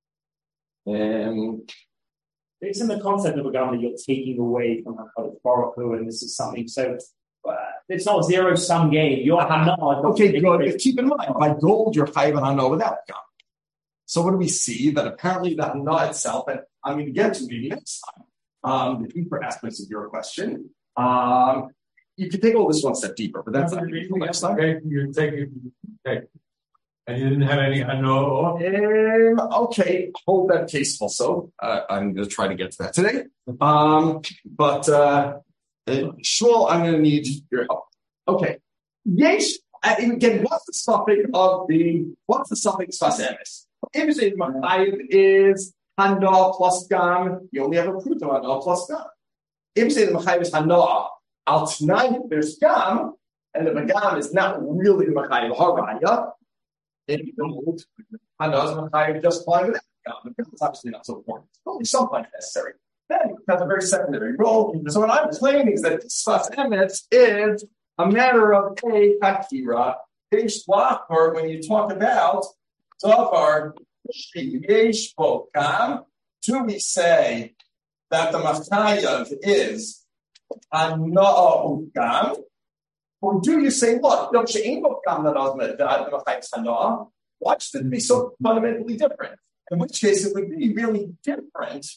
and It's in the concept of a gun that you're taking away from HaKadosh Baruch Hu, and this is something so. Uh, it's not a zero sum game. You're not. Okay, good. But keep in mind, by gold, you're chayv hana without gum. So what do we see? That apparently the hana itself, and I'm going to get to maybe next time, um, the deeper aspects of your question. Um, you can take all this one step deeper, but that's not next time. Okay, you're taking, okay. And you didn't have any hana? Um, okay, hold that case also. Uh, I'm going to try to get to that today. Um, but uh, uh, Shmuel, I'm going to need your help. Okay. Yesh, uh, again, what's the suffix of the, what's the suffix sfas emes? If you say Machayev is hana plus gam, you only have a pruta hana plus gam. If you say the Machayev is hana, al tonight there's gam, and the gam is not really the Machayev haraya, then you don't, hana is Machayev just fine with that gam. The gam is obviously not so important. It's only sometimes necessary. Then it has a very secondary role. So what I'm claiming is that sfas emes is a matter of a hakira. Or when you talk about davar sheyesh bo gam, do we say that the machayev is hana gam, or do you say, look, no she'ein bo gam that the machayev is hana? Why should it be so fundamentally different? In which case, it would be really different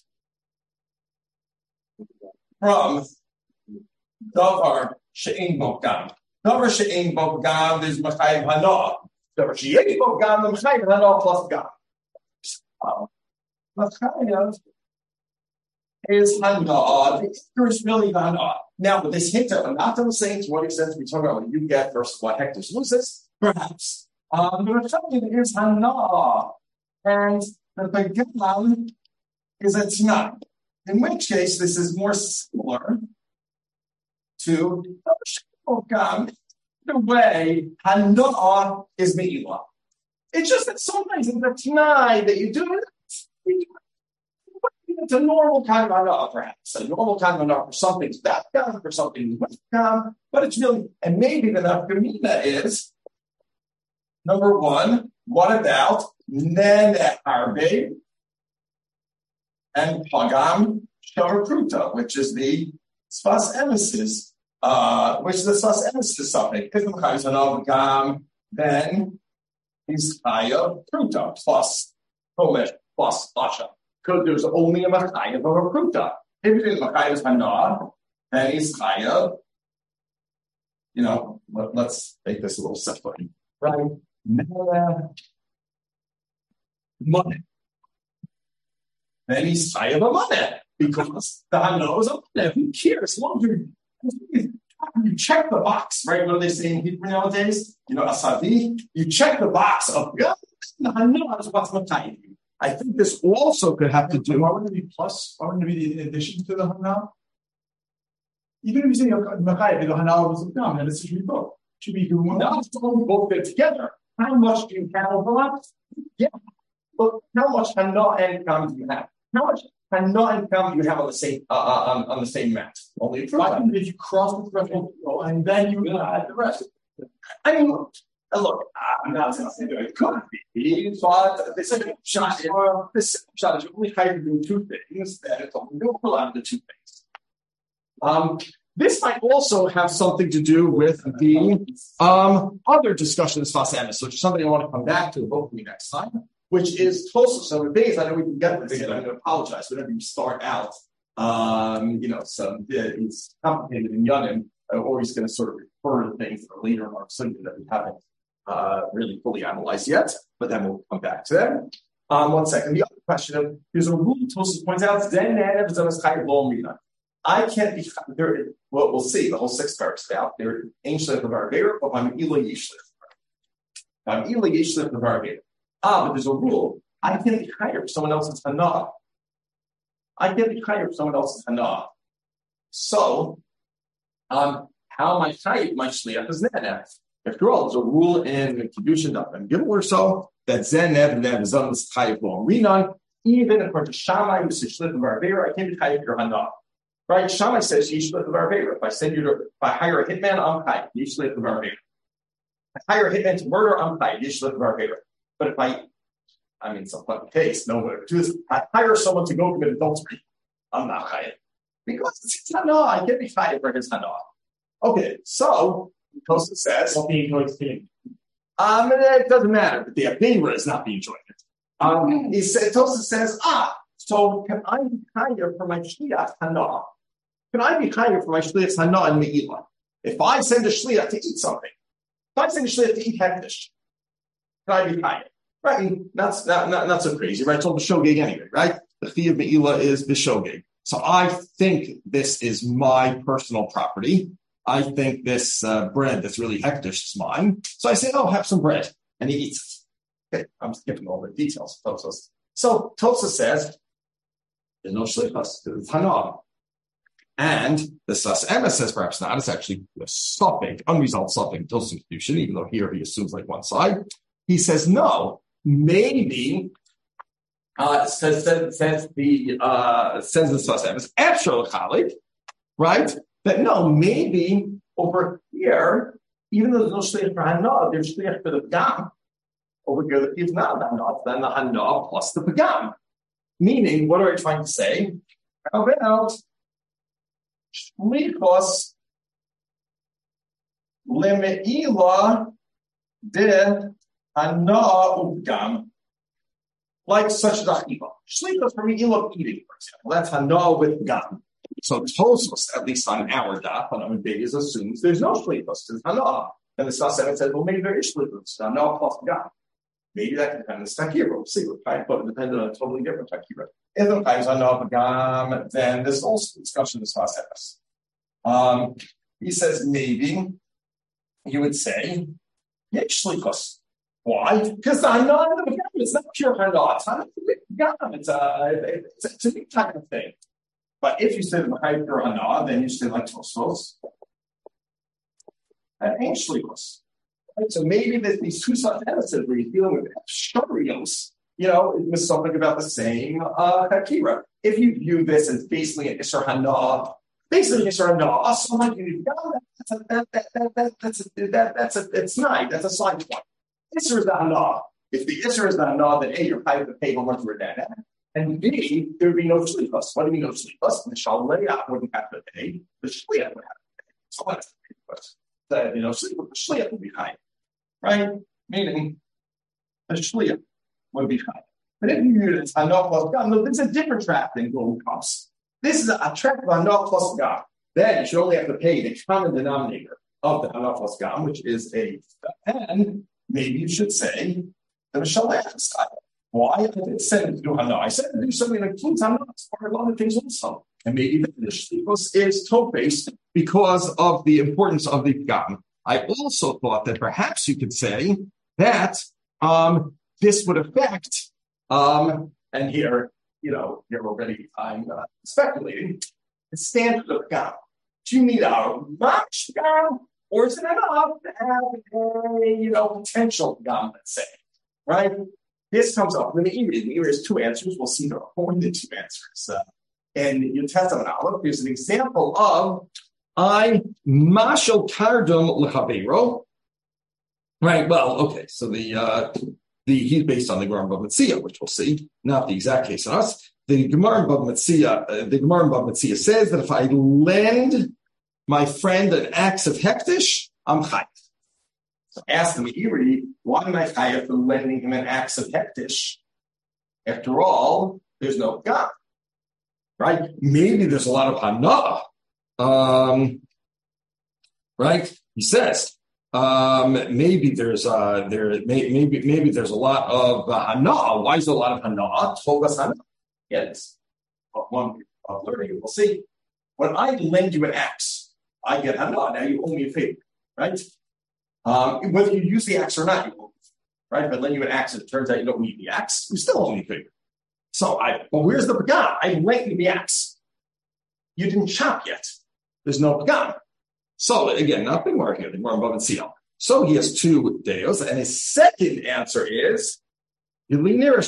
from davar she'ein bo gam. Davar she'ein bo gam is machayev hana. Davar she'ein bo gam, the machayev hana plus gam. Machayev is hana. The Hector is really hana. Now, with this Hector, I'm not saying to what extent we talk about what you get versus what Hector loses, perhaps. Um, the Machayev is hana, and the Begam is a Tanai. In which case, this is more similar to the way Hana is Me'ilah. It's just that sometimes in the Tanai that you do it, it's a normal kind of Hana, perhaps. A normal kind of Hana for something's bad gum, for something with gum, but it's really, and maybe the Nafkamina is, number one, what about Nen Harbe and Pagam Shavakruta, which is the sfas emes, uh, which is the sfas emes suffix. If the Machayev is hana Pagam, then he's chaya pruta plus Polish plus Asha. Because there's only a Machayev of a pruta. If the Machayev is hana, then he's chaya. You know, let, let's make this a little simpler, right? Money. Then he's chayav a money because the hana is a money. Who cares? As long as you, you check the box, right? What are they saying in Hebrew nowadays? You know, asavi. You check the box of yeah, the hana is what's machayev. I think this also could have to do. Why wouldn't it be plus? Why wouldn't it be in addition to the hana? Even if you say machayev, the hana was a gum, and it's should be both. Should be doing one. No, it's only both fit together. How much do you have of that? Yeah. But how much hana and gam do you have? How much hana and gam do you have on the same uh, on, on the same mat? Only a Why didn't if you cross the threshold and then you add the rest? I mean, look, look I'm not saying it could be, but this shot is this shot is only trying to do two things. That it's only neutral out of the two things. Um. This might also have something to do with the um, other discussion of sfas emes, which is something I want to come back to hopefully next time, which is Tosos. So the thing is, I know we can get this, and I'm going to apologize whenever you start out. Um, you know, some it's complicated in Yanim, or he's going to sort of refer to things that are later in our study that we haven't uh, really fully analyzed yet, but then we'll come back to them. Um, one second. The other question of there's a rule Tosos points out. I can't be there. Well, we'll see. The whole six parts out there. Ancient of our Beir, but I'm Ela Yishlif. I'm Ela Yishlif of our Beir. Ah, but there's a rule. I can't be hired for someone else's hana. I can't be hired for someone else's hana. So, um, how am I hired? My shliach is nenev. After all, there's a rule in Kiddushin Daf and Gimel or so that zen nev nev is on this chayiv lo rinan. Even according to Shammai, who's a shliach of our Beir, I can't be hired for hana. Right? Shammai says, Yishlet of our If I send you to, if I hire a hitman, I'm chayiv. Yishlet of our I hire a hitman to murder, I'm chayiv. Yishlik v'argeira. But if I, I mean, some fucking case, no one do this. I hire someone to go commit adultery, I'm not chayiv. Because it's hana, I can't be chayiv for his hana. Okay, so, Tosa says, Not being joined um, it doesn't matter, but the Abira is not being joined. Um, he said, Tosa says, ah, so can I be chayiv for my shliach hana? Can I be chayiv for my shliach hana and me'ilah? If I send a shliach to eat something, if I send a shliach to eat hektish, can I be chayiv? Right? That's not, not, not so crazy, right? It's all b'shogeg anyway, right? The chiyuv me'ilah is b'shogeg. So I think this is my personal property. I think this uh, bread that's really hektish is mine. So I say, oh, have some bread. And he eats it. Okay, I'm skipping all the details of Tosas. So Tosa says, there's no shlichus, it's hana. And the Sas Emma says perhaps not. It's actually a suffix, unresolved suffix, Tosa's confusion, even though here he assumes like one side. He says, no, maybe, uh, says, says, says the, uh, says the Sas Emma, after Chalik, right? That no, maybe over here, even though there's no shliach for hana, there's shliach for the pagam. Over here, the is not hana, then the hana plus the pagam. Meaning, what are we trying to say? How about shlichos lemeila de hana upgam, like such as achiva. Shlichos for meila eating, for example, that's hana with gam. So Tosos, at least on our daf, on our days, assumes there's no shlichus, there's hana. And the Sas Emma says, well, maybe there is shlichus, hana plus gam. Maybe that depends on takira. We'll see. We're trying to put it depends on a totally different takira. If the times hana gam, then there's also discussion of the Sas Emma. Um, he says maybe you would say, yeah, shlichus. Why? Because the hana and the gam is not pure hana. It's hana gam. It's a it's a, it's a new type of thing. But if you say the or hana, then you say like Tosos. That ain't shlichus. Right? So maybe that these two Sas Emmas where you're dealing with sharios, you know, it was something about the same uh hakira. If you view this as basically an Isser Hana, basically Isser Hana, so like you go, that's a that that that that that's a that that's a it's nice, that's a side point. Isser is the Hana. If the Isser is the Hana, then A, you're paying the pay how much we're dead at. And B, there would be no shlichus. What do you mean no shlichus? The shalleach wouldn't have to pay. The shliach would have to pay. So that's the shlichus. The you know the shliach would be high, right? Meaning the shliach would be high. But if you use it as hana plus gam, no, this is a different trap than gold cups. This is a trap of hana plus gam. Then you should only have to pay the common denominator of the hana plus gam, which is a. And maybe you should say the shalleach style. Why? I didn't send him to do hana. I said to do something that includes hana. It's part of other things also. And maybe the shlichus is toe-based because of the importance of the pagam. I also thought that perhaps you could say that um, this would affect, um, and here, you know, here already I'm uh, speculating, the standard of pagam. Do you need a much pagam, or is it enough to have a, you know, potential pagam, let's say, right? This comes up in the Meiri. The Meiri has two answers. We'll see there are only two answers. Uh, and you test on Aleph. Here's an example of I mashal kardum lechaveiro. Right. Well, okay. So the uh, the he's based on the Gemara in Bava Metzia, which we'll see. Not the exact case on us. The Gemara in Bava Metzia, uh, the Gemara in Bava Metzia says that if I lend my friend an axe of hektish, I'm chayav. So ask the Meiri, why am I chayav for lending him an axe of hektish? After all, there's no gam, right? Maybe there's a lot of hana, um, right? He says um, maybe there's uh, there may, maybe maybe there's a lot of uh, hana. Why is there a lot of hana? Told us hana. Yes, one of learning. We'll see. When I lend you an axe, I get hana. Now you owe me a favor, right? Um, whether you use the axe or not, you owe me, right? If I lend you an axe, it turns out you don't need the axe, you still owe me a favor. So I, well, where's the pagam? I lent you the axe. You didn't chop yet. There's no pagam. So again, not big mark here, the more above and see. So he has two deos, and his second answer is when I lend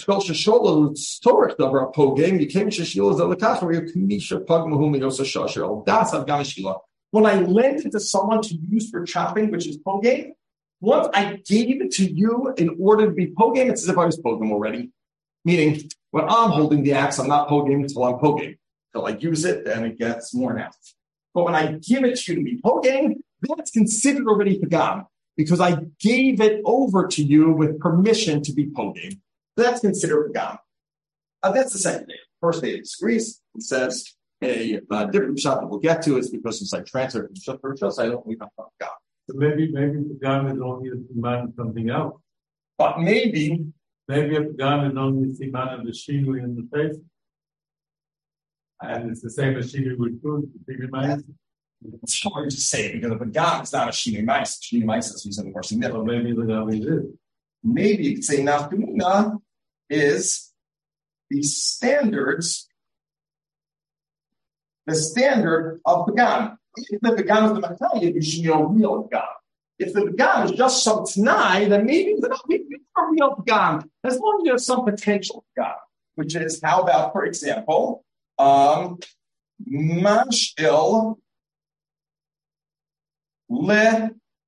it to someone to use for chopping, which is pogame, Once I gave it to you in order to be pogame, it's as if I was pogame already. Meaning, when I'm holding the axe, I'm not pogame until I'm pogame. Until I use it, then it gets worn out. But when I give it to you to be pogame, that's considered already pagam, because I gave it over to you with permission to be pogame. That's considered pagam. Uh, that's the second day. First day it disagrees. It says a uh, different shot that we'll get to is because it's like transfer from shot for shot, so I don't leave up pagam. So maybe maybe pagam is only a siman something else. But maybe maybe a pagam is only a siman of the shinui in the face. And it's the same as shinui with food. It's hard to say because a pagam is not a shinui mais. Shinui mais is something more significant. Well, maybe the pagam is. Maybe you could say nafkamina is the standards, the standard of pagam. If the pagam is the matayid, you should be a real pagam. If the pagam is just some t'nai, then maybe it's not a real pagam. As long as you have some potential pagam, which is how about, for example, um, mashil le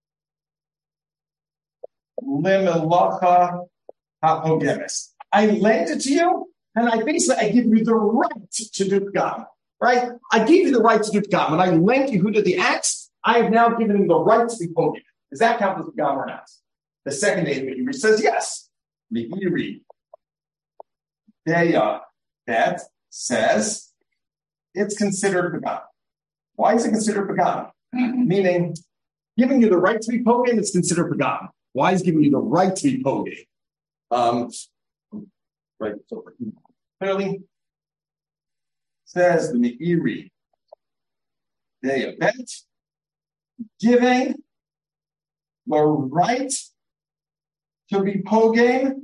lemelacha hapogemis. I lent it to you, and I basically I give you the right to do pagam. Right? I gave you the right to do pagam. When I lent you who did the axe, I have now given him the right to be pogam. Does that count as pagam or not? The second day, the Meiri says yes. The Meiri, Deya, that says it's considered pagam. Why is it considered pagam? Meaning, giving you the right to be pogam is considered pagam. Why is giving you the right to be pogam? Um, right, so clearly says the Meiri, Deya, bet giving the right to be pogam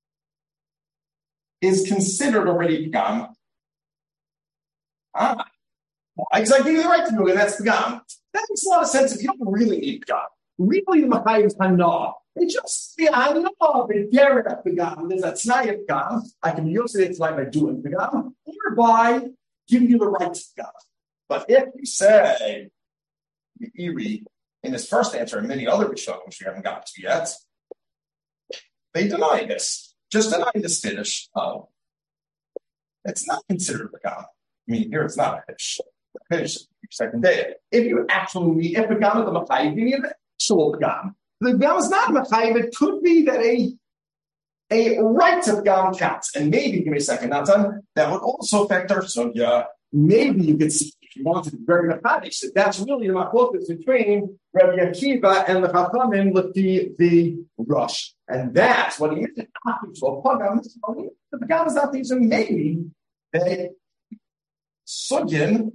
is considered already pagam. Ah, because I gave you the right to do it, that's pagam. That makes a lot of sense if you don't really need pagam. Really, the Machayev is hana. It just be hana, but gerah pagam. There's a t'nai pagam. I can use it like by doing pagam, or by giving you the right to pagam. But if you say the Meiri in his first answer and many other Rishonim, which we haven't got to yet, they deny this. Just deny this finish. Oh, it's not considered pagam. I mean, here it's not a finish. The finish is the second day. If you actually need a pagam of the Machayev, you need an actual pagam. The pagam is not a Machayev. It could be that a a right to pagam counts. And maybe, give me a second, Nathan, that would also affect our sugya. Maybe you could see, if you want to be very methodic, that that's really the machlokas between Rabbi Akiva and the Chachamim with the, the rush. And that's what he is. The pagam is not these, and maybe they sugin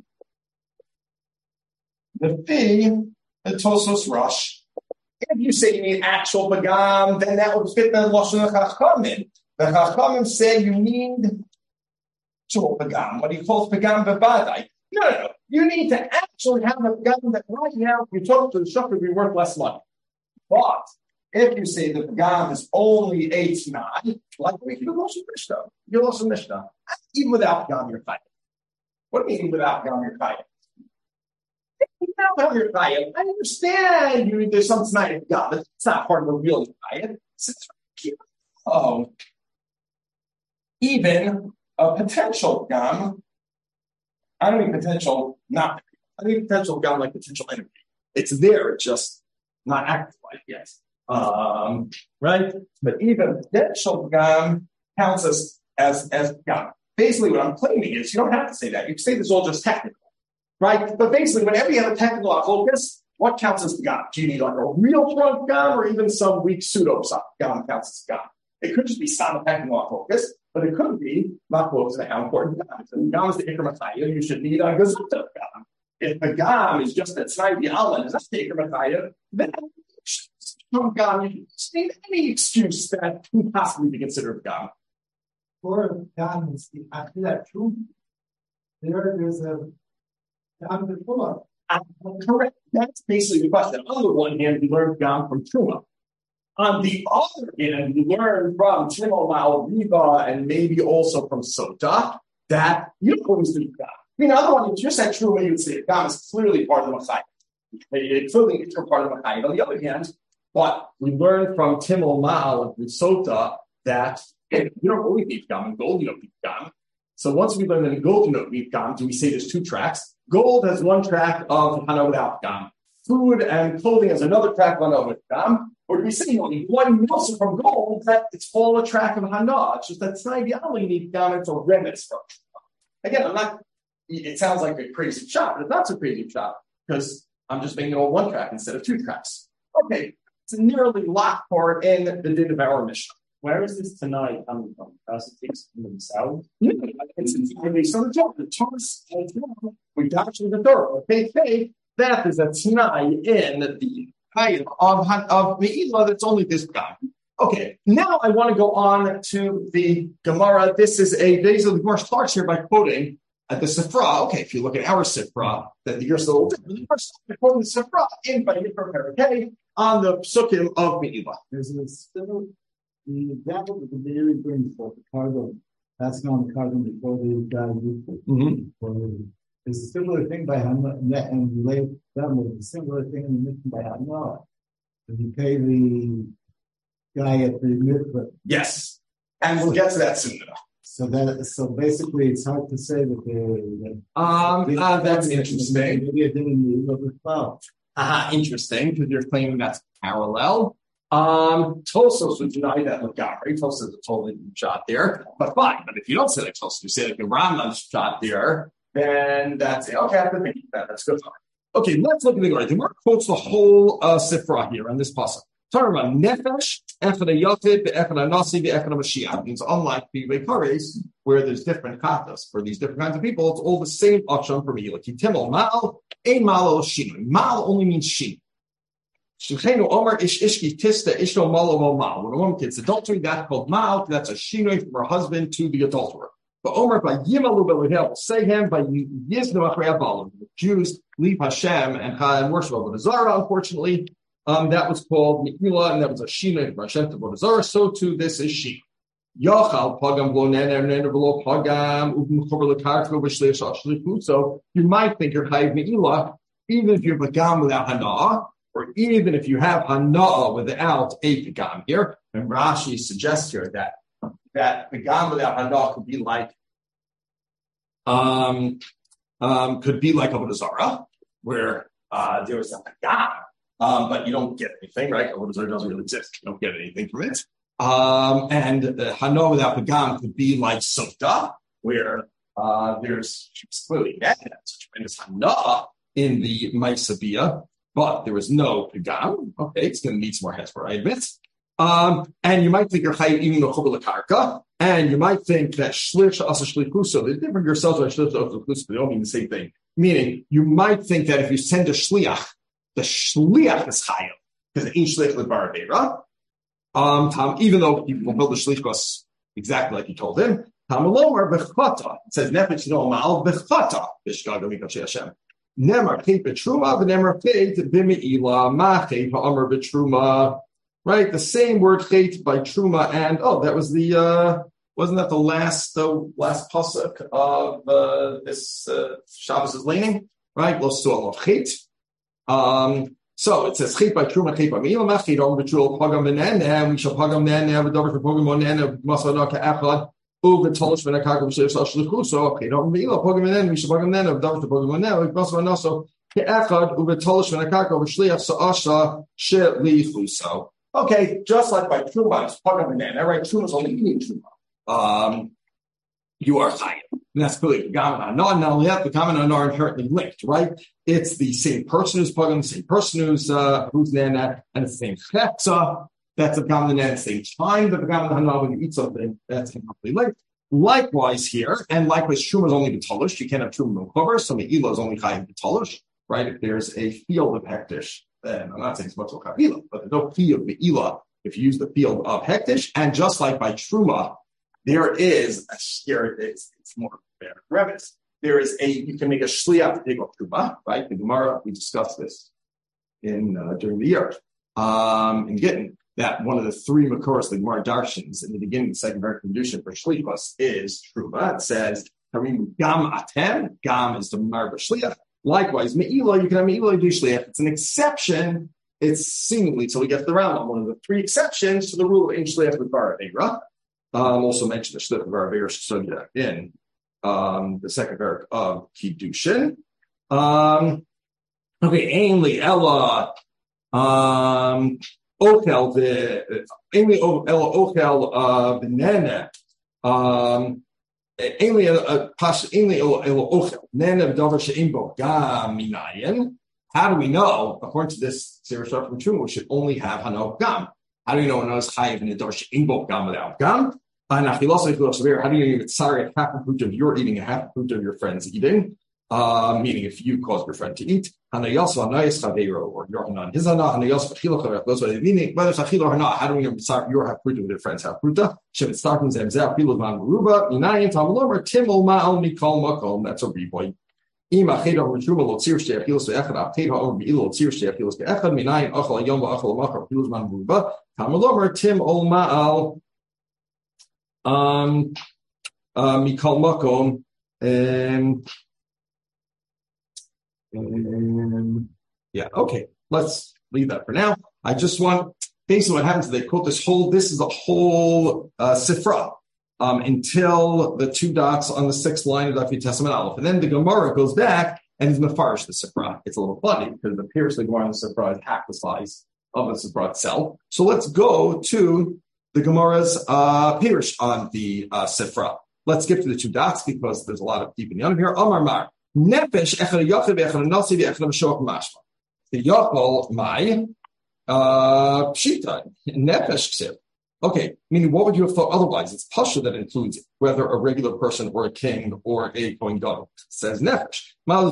the fee, the Tosos rush. If you say you need actual pagam, then that would fit the lashon of Chachamim. The Chachamim say you need actual pagam. What he calls pagam bevadai. No, no, no. You need to actually have a pagam that right now, if you talk to the shop, would be worth less money. But if you say the pagam is only a t'nai, like we can do lashon Mishnah, you lashon Mishnah, even without pagam, you're chayav. What do you mean without pagam, you're chayav? Without your chayav, I understand you. There's some t'nai pagam, but it's not part of the real chayav. Oh, even a potential pagam. I don't mean potential, not. I mean potential pagam like potential energy. It's there, it's just not activated yet. Um, right? But even potential pagam counts as as as pagam. Basically, what I'm claiming is you don't have to say that. You can say this is all just technical. Right? But basically, whenever you have a technical focus, what counts as pagam? Do you need like a real strong pagam or even some weak pseudo pagam counts as pagam? It could just be some technical focus, but it could be not focus on how important pagam is. And pagam is the ikar matayah, you should need a gazuta pagam. If pagam is just that t'nai b'alma, is that's the ikar matayah, then pagam, you just need any excuse that could possibly be considered pagam. For pagam is the akila true. There, there's a Uh, correct. That's basically the question. On the one hand, we learn pagam from Truma. On the other hand, we learn from Truma Ma'al and maybe also from Sota that you don't always do pagam. I mean, otherwise, if you just said Truma, you would say pagam is clearly part of the Machayev. It's clearly it's part of the Machayev. On the other hand, But we learned from Timel Mal and Sota that hey, you don't always need gum. In gold, you don't need gum. So once we learned that in gold, you don't need gum, do we say there's two tracks? Gold has one track of Hana without gum. Food and clothing has another track of Hana with gum. Or do we say only one muscle from gold that it's all a track of Hana? It's just that Tzai only need gum, it's a remnants from. Again, I'm not, it sounds like a crazy shot, but it's not so crazy shot because I'm just making it all one track instead of two tracks. Okay, it's nearly locked for in the din of our Mishnah. Where is this tonight coming from? Does it take from themselves? Yeah, it's entirely so the Torah. The Torah, we got to the Torah. Okay, hey, that is a Tanai in the Hayim of of Me'ilah that's only this guy. Okay, now I want to go on to the Gemara. This is a days of the Gemara starts here by quoting at the Sifra. Okay, if you look at our Sifra, that the year's a little different. The Gemara starts by quoting the Sifra in by Yikar Parakeh on the Sukkim of Me'ilah. There's a still the example that the dairy brings for the cargo. That's not the cargo before the guy used it. Mm-hmm. There's a similar thing by Hannah and late that was a similar thing in the mission by Hannah. You pay the guy at the mikveh. Yes, and we'll get to that soon enough. So that so basically, it's hard to say that they. Um, uh, that's interesting. Maybe it didn't look as well. Ah, interesting because you're claiming that's parallel. Um, Tosos would deny that Lagari. Tosos is a totally shot there, but fine. But if you don't say like Tosos, you say like the Rambam's shot there, then that's it. Okay, I have to think that. That's good. Okay, let's look at the Gemara. The Gemara quotes the whole uh, Sifra here on this pasuk. Talking about nefesh, echad yotid, echad nasi, echad mashiach. Means unlike the Veikares, where there's different katas for these different kinds of people, it's all the same acham for me. Like timel mal, ein mal shin. Mal only means shin. Shulchenu Omer ish ishki tista ishno malo mal. When a woman gets adultery, that's called mal. That's a shinoi from her husband to the adulterer. But Omer by yimalu belihel say him by yiznu achreavalu. Jews leave Hashem and, uh, and worship Avodah Zarah. Unfortunately, um, that was called Me'ilah, and that was a shinoi from Hashem to Avodah Zarah. So too, this is she. Yachal pagam lo nener nener v'lo pagam u'b'mchover l'karko v'shleish ashlichu. So you might think you're chayiv Me'ilah even if you're pagam without hana. Or even if you have hana'ah without a pigam here, and Rashi suggests here that that pigam without hana'ah could be like um um could be like Avodah Zarah, where uh, there was a pigam, um, but you don't get anything, right? Avodah Zarah doesn't really exist; you don't get anything from it. Um, and the hana'ah without pigam could be like sota, where uh, there's clearly that such tremendous hana'ah in the Maisabiyah. But there was no pigam. Okay, it's going to need some more heads for I admit. Um, and you might think you're chayiv even the chubel karka, and you might think that shliach asa shlichuso. The different yourselves are shliach asa shlichuso, but they all mean the same thing. Meaning, you might think that if you send a shliach, the shliach is chayiv because it ain't shliach lebar beira. Um, Tom, even though he fulfilled the shlichus exactly like he told him, Tom alomer bechata. It says nefesh no mal bechata bishgaga mikashe Hashem. Nemar chet betruma, v'nemar chet b'me'ilah, ma chet ha'amar betruma. Right, the same word chet by truma, and oh, that was the uh, wasn't that the last the last pasuk of uh, this uh, Shabbos' laning? Right, lo su'al of chet. Um, so it says chet by truma, chet by me'ilah, ma chet ha'amar betruma, pagam v'nen, and we shall pagam nen, and v'davar for pagam onen, v'masana ka'echad. So okay, don't be then we should pogam then of David to pogam now. We also know so ke'echad uvetolish v'nakaka v'shliach sa'asha she'lichuso. Okay, just like by truma, it's pogam then. All right, truma is only eating truma. Um, you are chayiv, and that's clearly gaman. Not only that, the gaman and are inherently linked, right? It's the same person who's pogam, the same person who's uh, who's nana, and it's the same chetza. That's a gaman at the same time that the gaman hana when you eat something that's completely linked. Likewise here, and likewise truma is only betolish. You can't have truma no cover, so me'ilah is only chayiv betolish, right? If there's a field of hektish, then I'm not saying it's much of chavilah, but there's no field of me'ilah if you use the field of hektish. And just like by truma, there is a here it is. It's more revis. There is a you can make a shliach to take off truma, right? The Gemara we discussed this in uh, during the year um, in Gittin. That one of the three makoros, the Gemara Darshans, in the beginning, the second very condition for shlichus is truma. It says, "Harim gam atem." Gam is the mar b'shliach. Likewise, me'ilah, you can have me'ilah do shliach. It's an exception it's seemingly till we get to the Rambam one of the three exceptions to the rule of Ein Shliach B'Dvar Avera. Um, also mentioned the Shliach B'Dvar Avera Shesugya in um, the second parak of Kiddushin. Um, okay, Ainli Ella um, Okel the Ainli Ella Okel uh, Benene um, Ainli Ella Pas Ainli Ella Okel Nene V'Davar She'im Bo Gam Minayin. How do we know, according to this Sefer from Truma, we should only have Hanok Gam? How do we know when I was Chayiv in the Davar She'im Bo Gam without Gam? How do you know it's sorry half a fruit of your eating and half a fruit of your friend's eating? Uh, meaning if you cause your friend to eat, or your Hanan his Hana, and those are meaning whether it's Achil or not. How do we know your half fruit of their friend's half fruta? Shevit Starkins Emzel, Piluzman Ruba, Inayan Tamalor, Timol Ma'al Mikol Makom. That's a reboy. Ima Cheda Rutuma Lotzir Sheh Pilos to Echad, Teda or Bilo Lotzir Sheh Pilos to Echad, Minayan Achal Yomba Achal Makar, Piluzman Ruba, Tamalor, Tim Ol Ma'al. Um, uh, Mikal Makom, um, um, yeah, okay, let's leave that for now. I just want, basically what happens is they quote this whole, this is a whole, uh, Sifra, um, until the two dots on the sixth line of Daf Testament Aleph. And then the Gemara goes back and is mefarish the Sifra. It's a little funny because it appears the Gemara in the Sifra is half the size of the Sifra itself. So let's go to the Gemara's uh, Pirish on the uh, Sifra. Let's skip to the two dots because there's a lot of deep in the under here. Amar Mar. Nefesh echad yachid echad nasi echad mashok mashma. The yachol mai uh, pshita nefesh ksiv. Okay, meaning what would you have thought otherwise? It's pasha that includes whether a regular person or a king or a kohen gadol. Says nefesh.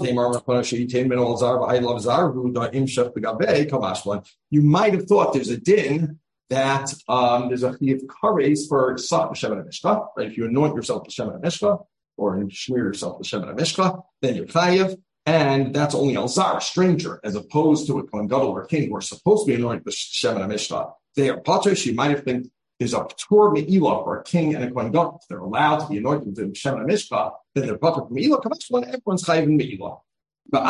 You might have thought there's a din that um, there's a chiyuv kares for Sach B'Shem Mishka, right? If you anoint yourself B'Shem Mishka or smear yourself B'Shem Mishka, then you're chayiv, and that's only al zar, a stranger, as opposed to a kohen gadol or king who are supposed to be anointed B'Shem Mishka. They are pater. You might have think there's a p'tur me'ilah for a king and a kohen gadol. If they're allowed to be anointed with B'Shem Mishka, then they're pater from me'ilah. Kamash one, everyone's chayiv in me'ilah. And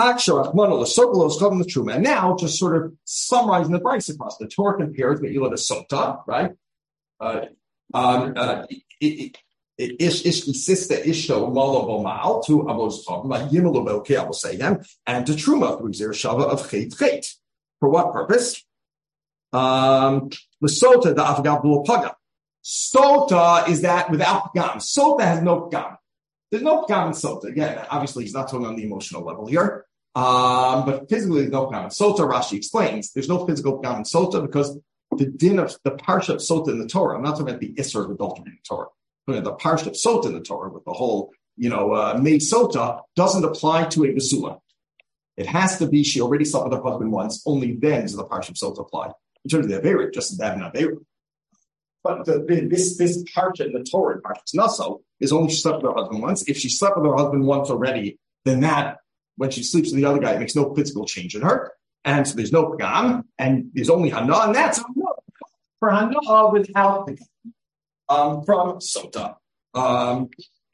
now, just sort of summarizing the Brisa across, the Torah compares Me'ilah to Sota, right? Uh, um, uh, Ish Sista Isho Malo Bomal to Amos Chom, like Yimel I will say them, and to Truma through Zir Shava of Chet Chet. For what purpose? Um, the Sota, the Afghan Paga. Sota is that without Pagam. Sota has no Pagam. There's no Pagam in Sota. Again, obviously, he's not talking on the emotional level here. Um, but physically, there's no Pagam in Sota. Rashi explains there's no physical Pagam in Sota because the din of the Parsha of Sota in the Torah, I'm not talking about the Isser of adultery in the Torah. I'm talking about the Parsha of Sota in the Torah with the whole, you know, uh, Mei Sota doesn't apply to a Basula. It has to be she already slept with her husband once, only then does the Parsha of Sota apply. In terms of the Averit, just as that in Averit. But the, the, this this Parsha in the Torah, Parsha Naso, is only she slept with her husband once. If she slept with her husband once already, then that, when she sleeps with the other guy, it makes no physical change in her. And so there's no Pagam, and there's only Hana, and that's Hana. For Hana without Pagam. Um, from Sota. Um,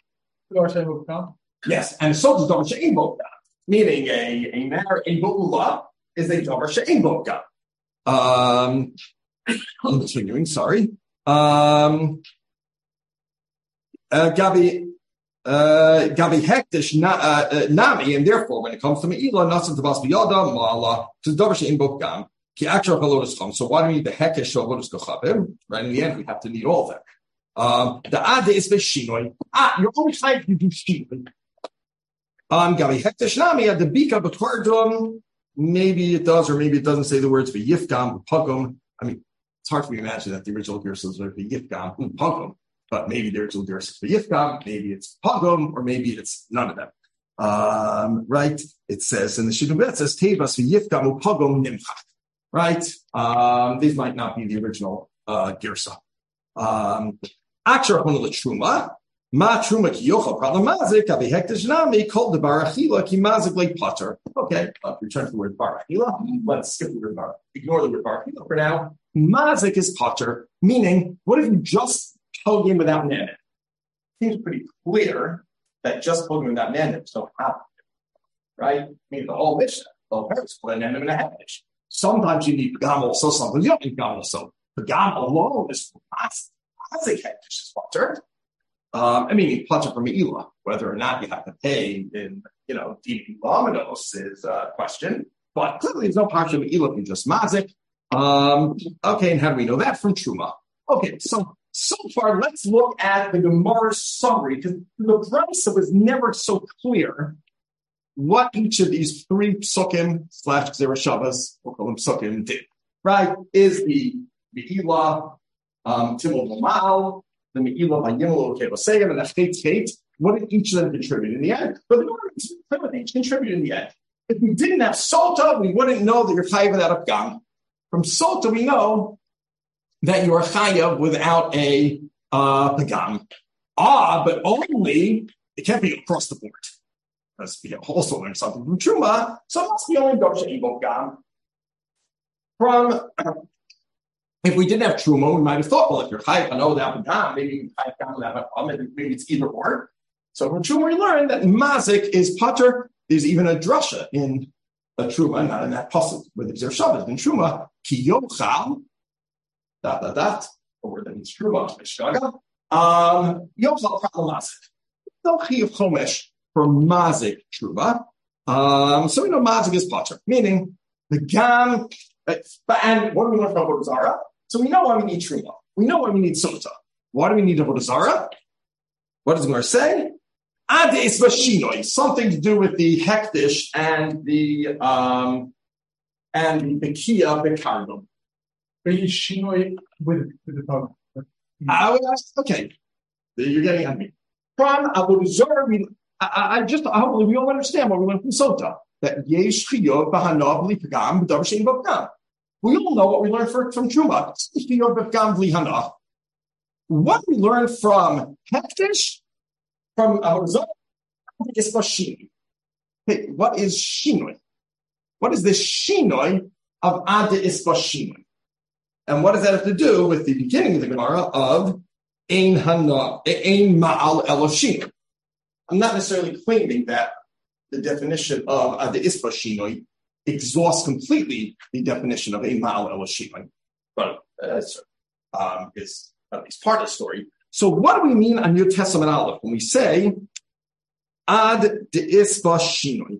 yes, and Sota is Davar She'ein Bo Pagam, meaning a, a matter in Bo'ula is a Davar She'ein Bo Pagam. Um, continuing, sorry. Um, uh, Gabi, uh, Gabi Hektish na, uh, Nami, and therefore, when it comes to Me'ilah, Nasan Tabas Biyada, Ma'ala, to Davar She'ein Bo Pagam, Ki Akshar Chalodas Chom. So why do we need the Hekesh of Lodas Kochavim? Right in the end, we have to need all of that. Um, the Ade is the Shinoi. Ah, you're only trying to do Shinoi. Um, Gabi Hektish Nami, the Bika B'Tvardum. Maybe it does, or maybe it doesn't say the words v'yifgam, pugum. I mean, it's hard for me to imagine that the original Gersa is v'yifgam, pugum, but maybe the original Gersa is v'yifgam, maybe it's pugum, or maybe it's none of them. Um, right? It says in the Shidduch, it says tevas v'yifgam pugum nimchak. Right? Um, these might not be the original uh, Gersa. Um, Akshar honol truma. Ma truma ki yochel problemazik avi hektish nami called the barachila ki mazik like potter. Okay, uh, return to the word barachila. Let's skip the word bar. Ignore the word barachila for now. Mazik is potter, meaning what if you just plug in without nanet? Seems pretty clear that just plugging without nanet is no problem, right? I mean the whole Mishnah, the whole Paris, put a nanet and a hektish. Sometimes you need Pagam also, sometimes you don't need Pagam also. Pagam alone is Mazik Hektish is Pater. Um, I mean, Pater from Me'ila. Whether or not you have to pay in, you know, D P Laminos is a question. But clearly there's no Pater Me'ila if you just Mazik. Um, okay, and how do we know that? From Truma. Okay, so so far let's look at the Gemara's summary, because the Brisa was never so clear what each of these three psukim slash Xerashavas, we'll call them psukim, did. Right? Is the Me'ila, um, Timul Lamal, the Me'ila by Yimel Okevosegim, and the Chet Chet. What did each of them contribute in the end? But the Gemara did each contribute in the end. If we didn't have Sota, we wouldn't know that you're chayav without a pgam. From Sota, we know that you are chayav without a uh, pgam. Ah, but only, it can't be across the board. Because we have also learned something from Truma, so it must be only Dosha Evo Pgam. From, uh, if we didn't have Truma, we might have thought, well, if you're chayav, I know without pgam, maybe you can chayav without a pgam, maybe, maybe it's either or. So from Truma, we learned that Mazik is Pater. There's even a drasha in a Truma, not in that pasuk where there's Shabbos in Truma, ki yochal, dot, dot, dot, or then it's Truma, Mishkaga, um, yochal pral Mazik. No chiyuv chomesh for Mazik Truma. Um, so we know Mazik is Pater, meaning the Gam, and what do we learn from Avodah Zarah? So we know why we need Truma. We know why we need Sota. Why do we need Avodah Zarah? What does the Gemara say? Ad isba shinoi, something to do with the hektish and the um and the kia bekardom. Shinoi with with the tongue. I okay, you're getting at me. From Avodah Zarah, we I, I just I hope we all understand what we learned from Sota, that yesh chiyov b'hanav li pagam b'davar shein b'pagam. We all know what we learned for, from Truma. Chiyov b'pagam li hanav. What we learned from hektish. From Avodah Zarah, it's Shinoi. Hey, what is Shinoi? What is the Shinoi of Ad Isba Shinoi? And what does that have to do with the beginning of the Gemara of Ein Hana, Ein Ma'al Elo Shinoi? I'm not necessarily claiming that the definition of Ad Isba Shinoi exhausts completely the definition of Ein Ma'al Elo Shinoi, but uh, um, it's at least part of the story. So what do we mean on Yud Testament Aleph when we say Ad de'isba shinoi?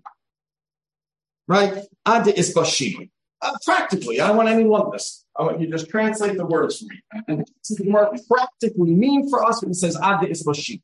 Right? Ad de'isba shinoi. Uh, practically, I don't want any lumpness. I want you to just translate the words for me. And this is what practically mean for us when it says Ad de'isba shinoi.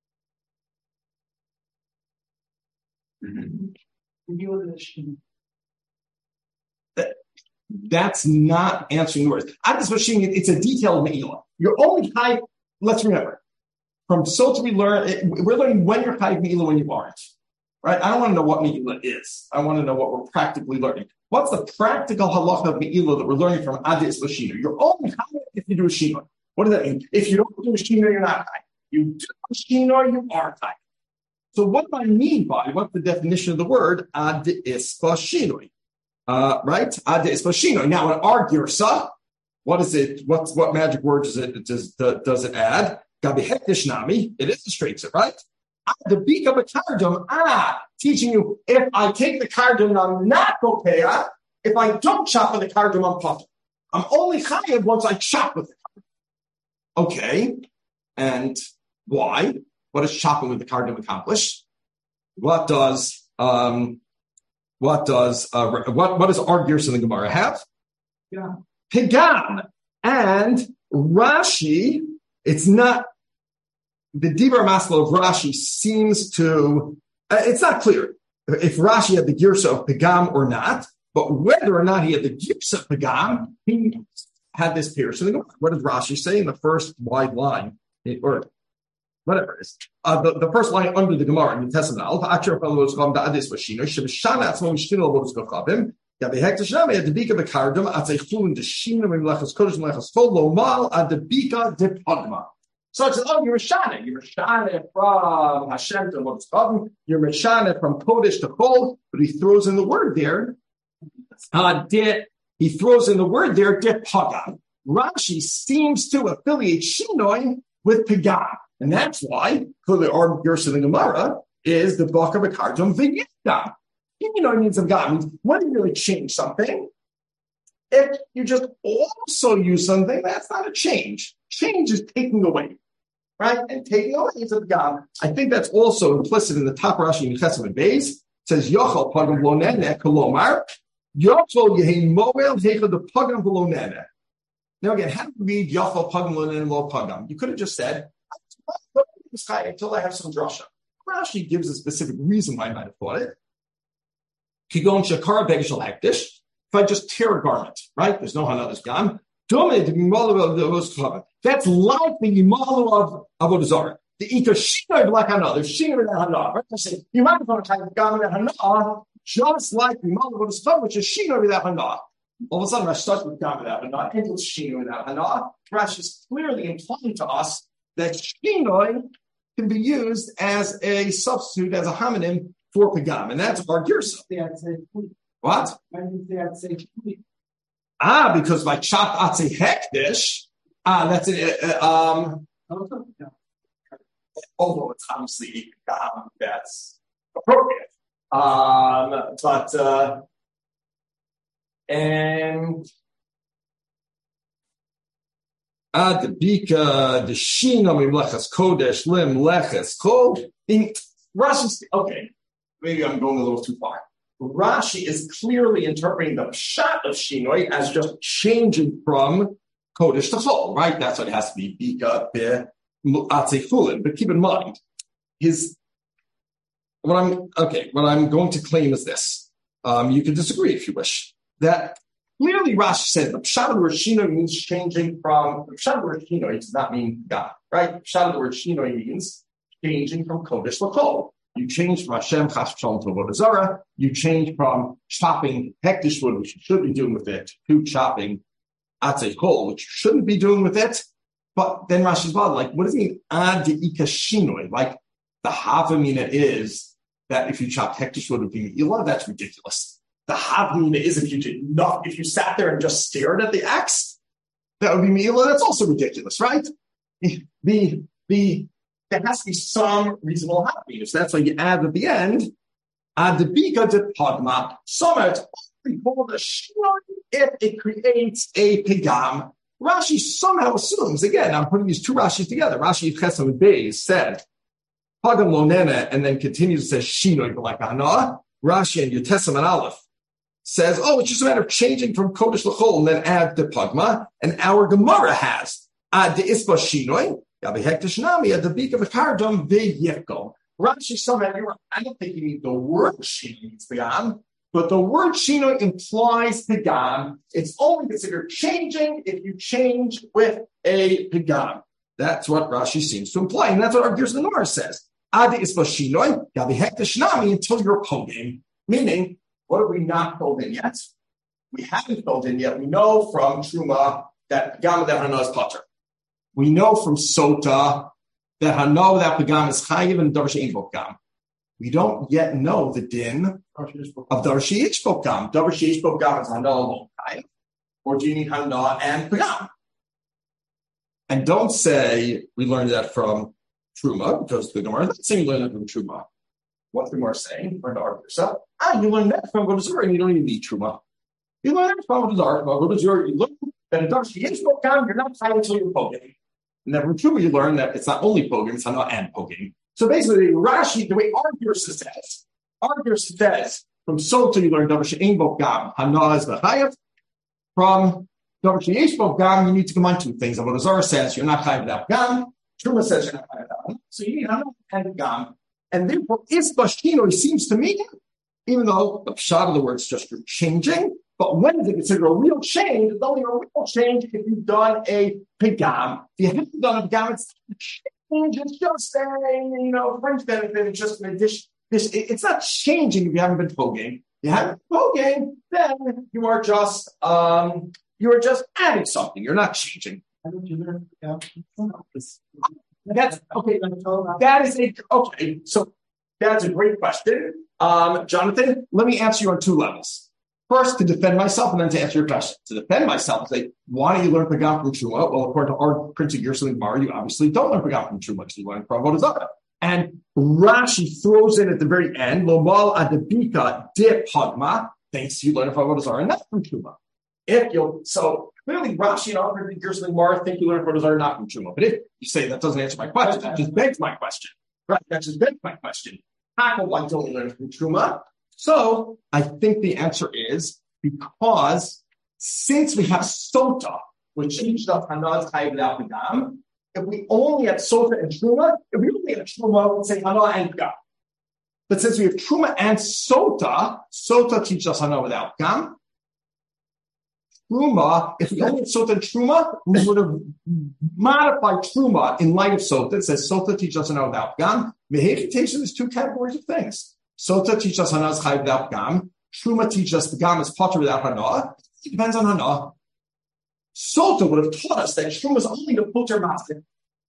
That, that's not answering the words. Ad de'isba shinoi, it's a detailed me'ila. You're only high. Let's remember, from Sota we learn, we're learning when you're chayav me'ila, when you aren't. Right? I don't want to know what me'ila is. I want to know what we're practically learning. What's the practical halacha of me'ila that we're learning from Ad Isba Shinoi? You're only chayav if you do a shinoi. What does that mean? If you don't do a shinoi, you're not chayav. You do a shinoi, you are chayav. So what do I mean by, what's the definition of the word Ad Isba Shinoi? Uh, right? Ad Isba Shinoi. Now, in our girsa, what is it? What's what magic word does it does does it add? Gabi hektish nami. It illustrates it, right? The bika b'kardom. Ah, teaching you if I take the kardom, I'm not gopeah. If I don't chop with the kardom, I'm potter. I'm only chayav once I chop with the kardom. Okay, and why? What does chopping with the kardom accomplish? What does um, what does uh, what what does our gears in the Gemara have? Yeah. Pagam and Rashi, it's not, the Dibar Maslow of Rashi seems to, uh, it's not clear if Rashi had the Girsa of Pagam or not, but whether or not he had the Girsa of Pagam, he had this pierce. What does Rashi say in the first wide line, or whatever it is? Uh, the, the first line under the Gemara in the Testament, so it's oh, you're Meshana. You're Meshana from Hashem to Motzkavim. You're Meshana from Kodesh to Kol. But he throws in the word there. Uh, de, he throws in the word there, de Pagam. Rashi seems to affiliate Shinoi with Pagam. And that's why, clearly, our Gersa in the Gemara is the Baka B'Kardom V'Yidam. You know, it means of God. When you really change something, If you just also use something, that's not a change. Change is taking away, right? And taking away is a pagam. I think that's also implicit in the top Rashi in Chesed Beis. It says Yochel pagam lo nene kolomar Yochel yehi moel hecha the pagam lo nene. Now again, how do we read Yochel pagam lo nene lo pagam? You could have just said until I have some drasha. Rashi gives a specific reason why I might have thought it. Kigon shakar begishal hektish. If I just tear a garment, right? There's no hanadas gam. That's like the yimalu of avodah zarah. The ika shinoy black hana. There's shinoy and hana. Right? I say you might have a type of garment and hana, just like the yimalu of avodah zarah, which is shinoy without hana. All of a sudden, I start with garment without hana. Into shinoy without hana. Rashi is clearly implying to us that shinoy can be used as a substitute, as a homonym for pagam, and that's our girsa. What? Ah, because by chop atze hektish, ah, that's it. Uh, um, although it's obviously pagam, that's appropriate. Um, but uh, and. Ad bika the shina mimlechas kodesh lim leches kol. In Rashi, okay, maybe I'm going a little too far. Rashi is clearly interpreting the pshat of shinoi as just changing from kodesh to chol, right? That's what it has to be. Bika be atzefulin. But keep in mind, his what I'm okay. What I'm going to claim is this. Um, you can disagree if you wish. That. Clearly, Rashi said the pshat of the word shinoi means changing from the pshat of the word shinoi does not mean God, right? The pshat of the word shinoi means changing from kodesh to kol. You change from Hashem chas v'shalom to avodah zarah. You change from chopping hektish wood, which you should be doing with it, to chopping atzei kol, which you shouldn't be doing with it. But then Rashi's bothered, like, what does it mean ad deika shinoi? Like the havamina is that if you chop hektish wood with me'ilah, that's ridiculous. The havamina is if you did not, if you sat there and just stared at the axe, that would be me'ilah. That's also ridiculous, right? The the there has to be some reasonable havamina. So that's why you add at the end, ad bika de pagma. Somehow it's only called a shinoi if it creates a pigam. Rashi somehow assumes, again, I'm putting these two Rashis together. Rashi Chesed Beis said pagam lo nene, and then continues to say shinoi like hana. Rashi and Yotesem and Aleph says, oh, it's just a matter of changing from kodesh l'chol and then add the pagma. And our Gemara has ad de isba shinoi yabi hektish nami ad the bika v'kardom v'yekol. Rashi somehow, you're, I don't think you need the word shinoi means pagam, but the word shinoi implies pagam. It's only considered changing if you change with a pagam. That's what Rashi seems to imply, and that's what our Gersa Gemara says. Ad de isba shinoi yabi hektish nami until you're poging, meaning. What have we not filled in yet? We haven't filled in yet. We know from Truma that Pagam that Hana is Potter. We know from Sota that Hana that Pagam is Chayiv and Darshi Ein Pagam. We don't yet know the din of Darshi Ish Pagam. Darshi Ish Pagam is Hana alone, Chayiv. Or do you need Hana and Pagam? And don't say we learned that from Truma, because the Gemara doesn't say we learned that from Truma. What the Gemara is saying, or the Arbusa, ah, you learn that from Avodah Zarah, and you don't even need Truma. You learn that from Avodah Zarah, Avodah Zarah, you learn that in Darshi Yesh Pogam, you're not trying until you're poging. And then from Truma, you learn that it's not only poging, it's not and poging. So basically, Rashi, the way our Gersa says, our Gersa says, from Sota, you learn Darshi Ein Pogam, Hana is V'chayav. From Darshi Yesh Pogam, you need to combine two things. Avodah Zarah says you're not chayav without Pogam. Truma says you're not chayav without Pogam. So you need Hana and Pogam. And therefore, isba shinoi seems to me, even though the pshat of the word is just you're changing, but when is it considered a real change? It's only a real change if you've done a pigam. If you haven't done a pigam, it's not a change. It's just a, you know, French benefit. It's just an addition. This, it's not changing if you haven't been poking. You haven't been poking, then you are just, um, you are just adding something. You're not changing. That's okay. That is a okay. So that's a great question, um, Jonathan. Let me answer you on two levels. First, to defend myself, and then to answer your question. To defend myself, say, why do you learn Pagam from Truma? Well, according to our Prince of Yerushalayim Gemara, you obviously don't learn Pagam from Truma. You learn from Avodah Zarah. And Rashi throws in at the very end, Lomal adabika de Pagma, thinks you learn from Avodah Zarah, not from Truma. if you so clearly Rashi and our printed Gershon and Gemara think you learn photos are not from Truma. But if you say that doesn't answer my question, that just begs my question. Right? That just begs my question. How come I don't learn from Truma? So I think the answer is because since we have Sota, which changed up Hana Chayiv without Pagam, if we only had Sota and Truma, if we only had Truma, we'd say Hana and Pagam. But since we have Truma and Sota, Sota teaches us Hana without Pagam. Truma, if we only had Sota and Truma, we would have modified Truma in light of Sota. It says Sota teaches us Hana without Pagam. Mehechi takes in these two categories of things. Sota teaches us Hana Chayiv without Pagam. Truma teaches us Pagam is potter without Hana. It depends on Hana. Sota would have taught us that Truma is only the potter master.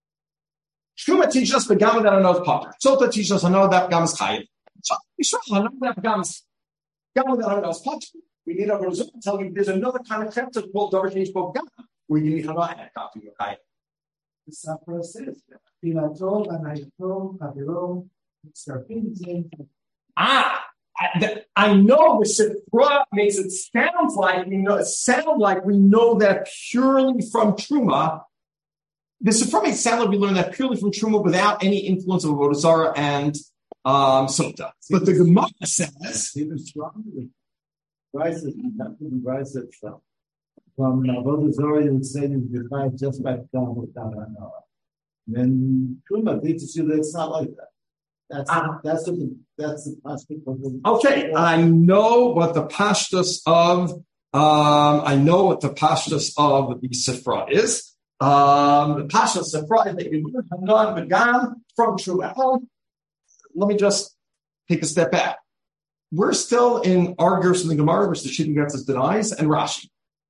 Truma teaches us Pagam without Hana is potter. Sota teaches us Hana without Pagam is Chayiv. So we sure Hana without Pagam is Pagam without Hana is potter. We need our result telling you there's another kind of chapter called Davar Sheish Bo Pagam where you need Hana and Pagam to Chayiv. The Safra says, Pilatol and Ayatol, Kavirom, Sarpinzin. Ah, I, I know the Sifra makes it sound like we know. It sound like we know that purely from Truma. The Sifra makes it sound like we learn that purely from Truma without any influence of Avodah Zarah and um, Sota. But the Gemara says even stronger. Bryce is Bryce itself. From Avodah Zarah, you would say you define just by God without Hana. Then Truma teaches you that it's not like that. That's uh, that's the that's the pashtus. Okay, I know what the pashtus of um I know what the pashtus of the Sifra is. Um, the pashtus Sifra is that you learn Hanan Pagam from Truma. Let me just take a step back. We're still in Argos in the Gemara, which the Shittim Getzes denies, and Rashi.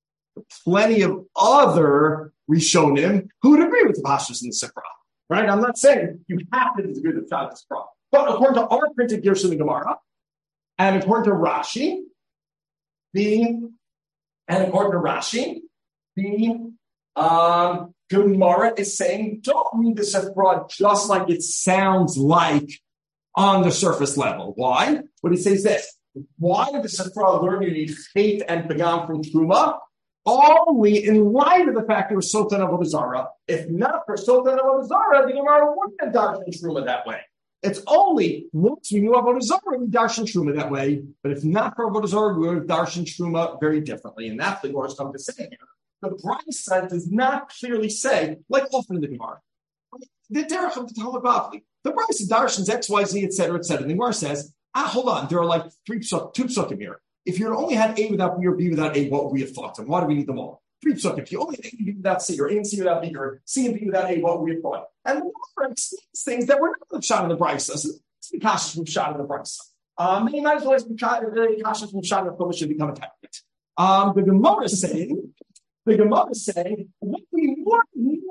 Plenty of other Rishonim who would agree with the pashtus in the Sifra. Right? I'm not saying you have to disagree with the Shabbos Sifra. But according to our printed Gershon in the Gemara, and according to Rashi, the and according to Rashi, the um, Gemara is saying, don't read the Sifra just like it sounds like on the surface level. Why? What he says this. Why did the Sifra learn you need faith and Pagam from Truma? Only in light of the fact there was Sota and Avodah Zarah. If not for Sota and Avodah Zarah, the Gemara wouldn't have darshan Truma that way. It's only once we knew Avodah Zarah, we darshan Truma that way. But if not for Avodah Zarah, we would have darshan Truma very differently. And that's the Gemara's come to say here. The Brisa does not clearly say, like often in the Gemara, the derech of the Talmud Bavli. The Brisa darshans X, Y, Z, et cetera, et cetera. The Gemara says, ah, hold on, there are like three psuk, two psukim here. If you only had A without B or B without A, what would we have thought? And why do we need them all? Three psukim. If you only had A and B without C, or A and C without B, or C and B without A, what would we have thought? And the Gemara explains things that were not shot in the Brisa. So it's the kashas from shot in the Brisa. Um, many might as well be kashas from shot in the Chumash should become a tablet. Um, the Gemara is saying, the Gemara is saying, what we would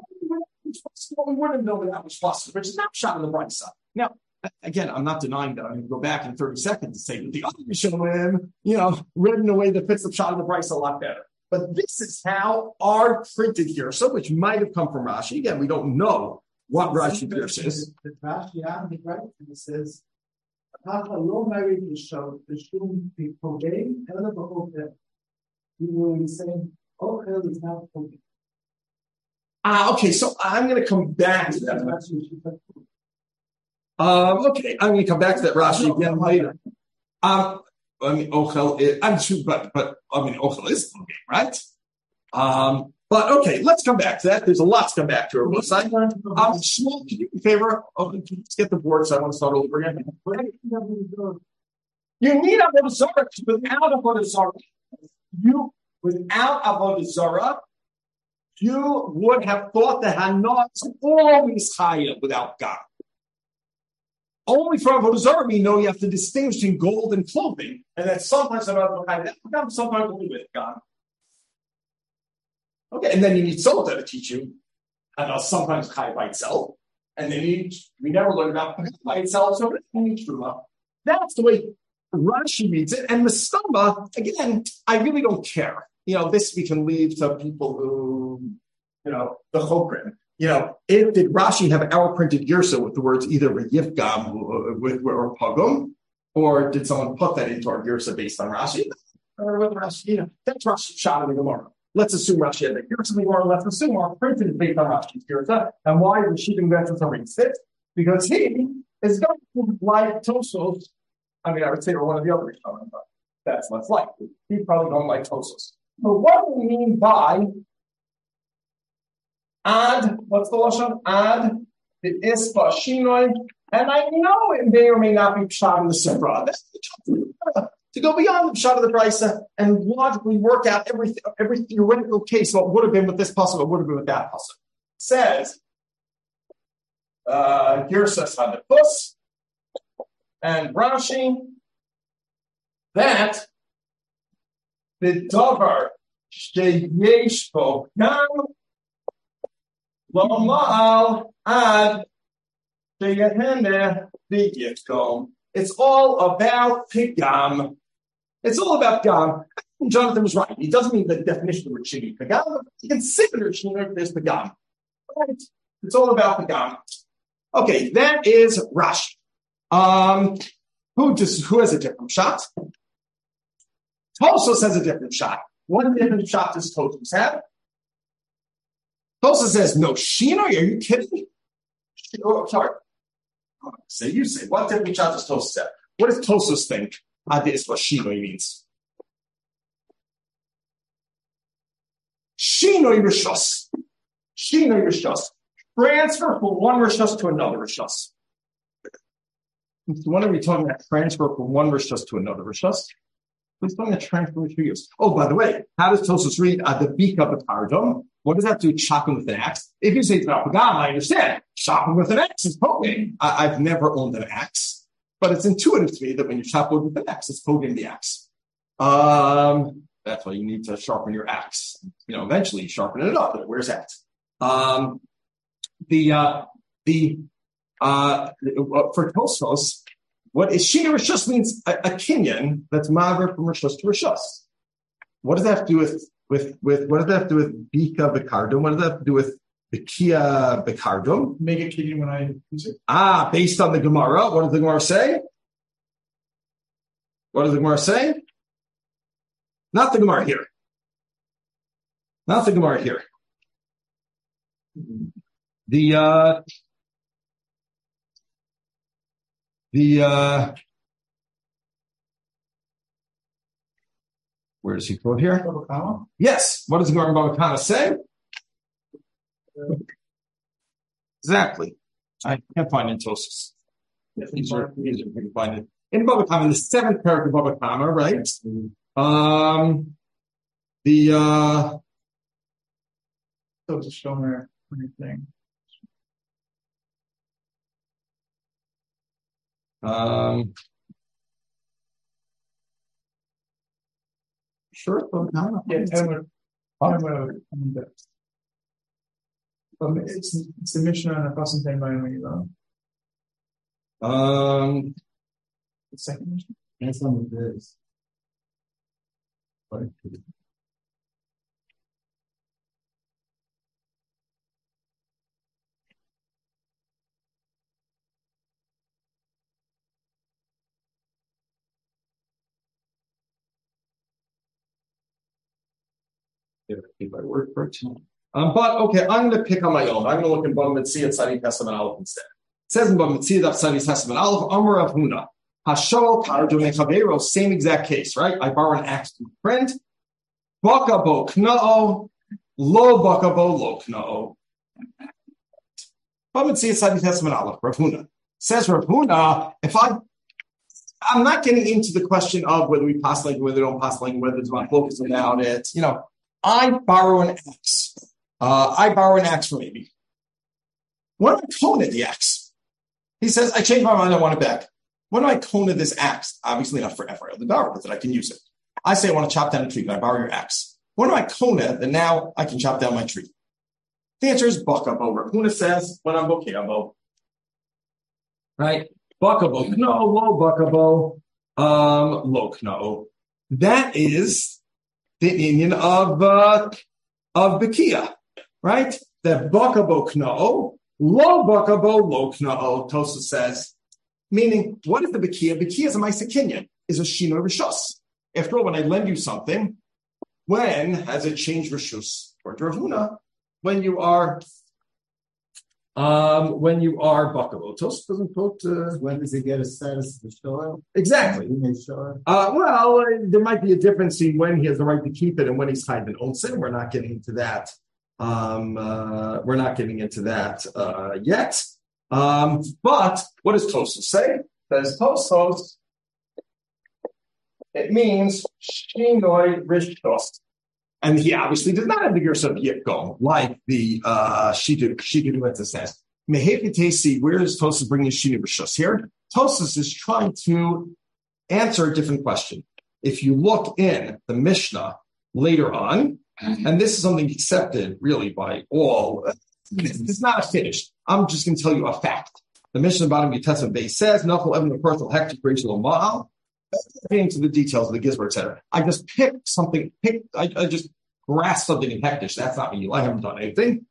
what we wouldn't know that was possible, which is not shot in the Brisa. Now, again, I'm not denying that. I'm going to go back in thirty seconds and say that the other Rishonim, you know, read in a way that fits the shot of the Brisa a lot better. But this is how our printed here, so which might have come from Rashi. Again, we don't know what Rashi here says. The Rashi, right? It says, "Lo married the show the shum be pogay, and the pogay." You will say, "Oh, hell is not pogay." Ah, okay. So I'm going to come back to that. Um, okay, I'm going to come back to that Rashi again later. Um, I mean, Ochel is, I'm sure, but, but, I mean, Ochel is okay, right? Um, but okay, let's come back to that. There's a lot to come back to. Um, Shmuel, can you do me a favor? Oh, can you just get the board so I want to start all over again? You need Avodah Zarah without Avodah Zarah. You, without Avodah Zarah, you would have thought that Hana is always higher without God. Only from Avodah Zarah we know you have to distinguish between gold and clothing, and that sometimes about God, sometimes only with God. Okay, and then you need Sota to teach you, and sometimes Chai by itself, and then you we never learn about by itself, so it's only Truma. That's the way Rashi reads it, and the Stamba, again, I really don't care. You know, this we can leave to people who, you know, the Chokrim. You know, if, did Rashi have our printed Girsa with the words either Yifgam or, or Pogum, or did someone put that into our Girsa based on Rashi? or with Rashi, you know, that's Rashi shot in the Gemara. Let's assume Rashi had the Girsa in the Gemara. Let's assume our printed is based on Rashi's Girsa. And why is she going to something sit? Because he is going to like Tosos. I mean, I would say or one of the other Rishonim, but that's less likely. He's probably going to like Tosos. But what do we mean by ad? What's the lashon? Ad the ispa shinoi, and I know it may or may not be pshat in the Sifra. That's the to go beyond the pshat of the Brisa and logically work out every every theoretical case. What would have been with this puzzle? What would have been with that puzzle? Says uh, Girsas Hadepus and Rashi that the davar sheyesh bo gam lo ma'al ad sheyehene v'yitkom. It's all about pigam. It's all about gam. Jonathan was right. He doesn't mean the definition of Rishini pigam. You can consider Rishini there's pigam. Right? It's all about pigam. Okay, that is Rashi. Um, who just who has a different shot? Tosos has a different shot. What different shot does Tosos have? Tosos says, no, Shino, are you kidding me? Oh, sorry. Say you say, what different shot does Tosos have? What does Tosos think? Adis what Shino means. Shino Rishos. Shino Rishos. Transfer from one Rishos to another Rishos. When are we talking about transfer from one Rishos to another Rishos? We're talking about transfer of years. Oh, by the way, how does Tosos read at the beak of the Tardom? What does that do chopping with an axe? If you say it's not Pagam, I understand. Chopping with an axe is poking. I- I've never owned an axe, but it's intuitive to me that when you chop wood with an axe, it's poking the axe. Um, that's why you need to sharpen your axe. You know, eventually you sharpen it up, but it wears out. Um, the, uh, the, uh, for Tosos, what is Shina Rishus means a, a kinyan that's maver from Rishus to Rishus. What does that have to do with, with, with, what does that have to do with Bika Bikardum? What does that have to do with Bikia Bikardum? Make a kinyan when I use it. Ah, based on the Gemara. What does the Gemara say? What does the Gemara say? Not the Gemara here. Not the Gemara here. The, uh, The, uh, where does he quote here? Yes. What does the Gemara in Bava Kama say? Exactly. I can't find it in Tosos. These are, these are, we can find it. In Bava Kama, in the seventh paragraph of Bava Kama, right? Um, the, uh, Those are shomer thing. Um, sure. Yeah, Talmud. Talmud. Um, it's it's the Mishnah and a person thing by me. Um, the second Mishnah. That's some of this. by word for it. Um, but okay, I'm going to pick on my own. I'm going to look in Bava Metzia Tzadi Testament Aleph instead. It says in Bava Metzia Tzadi Testament Aleph, Amar Rav Huna, Hashol Tarjum Chavero, same exact case, right? I borrow an axe from a friend. Bakabo Kna'o, Lo Bakabo Lo Kna'o. Bava Metzia Tzadi Testament Aleph, Rav Huna. Says Rav Huna, if I I'm not getting into the question of whether we pass language, whether we don't pass language, whether there's my focus about it. You know, I borrow an axe. Uh, I borrow an axe from Amy. When do I kona the axe? He says, I changed my mind, I want it back. When do I kona this axe? Obviously not forever. The borrow but that I can use it. I say I want to chop down a tree, but I borrow your axe. When do I kona that now I can chop down my tree? The answer is bakabo. Rav Huna says, when I'm bokabo. Right? Bakabo. No, lo bakabo. Um, lo kno. That is the union of, uh, of Bekia. Right? That bakabo kno, lo bakabo lo kno, Tosa says. Meaning, what is the Bekia? Bekia is a Maisa Kinyan, is a Shino Rishos. After all, when I lend you something, when has it changed rishus or Rav Huna? When you are, um, when you are bakavotos, doesn't quote. Uh, when does it get a status of shore? Exactly. Sure. Uh, well, uh, there might be a difference in when he has the right to keep it and when he's chayv and owns it. We're not getting into that. Um, uh, we're not getting into that uh, yet. Um, but what does Tosfos say? Says Tosfos, it means shinoi rishtos. And he obviously does not have the gersa of yipgo, like the uh, Shidu Shidu says. Mehepitesi, where does Tosfos bring the shinoi rishtos here? Tosfos is trying to answer a different question. If you look in the Mishnah later on, and this is something accepted really by all, it's not a finish. I'm just going to tell you a fact. The Mishnah bottom Yitesam Bey says, "Nachol Evan the personal hector creation Ma'al." Getting into the details of the Gizber, et cetera. I just picked something. Picked. I, I just grasped something in hektish. That's not me. I haven't done anything.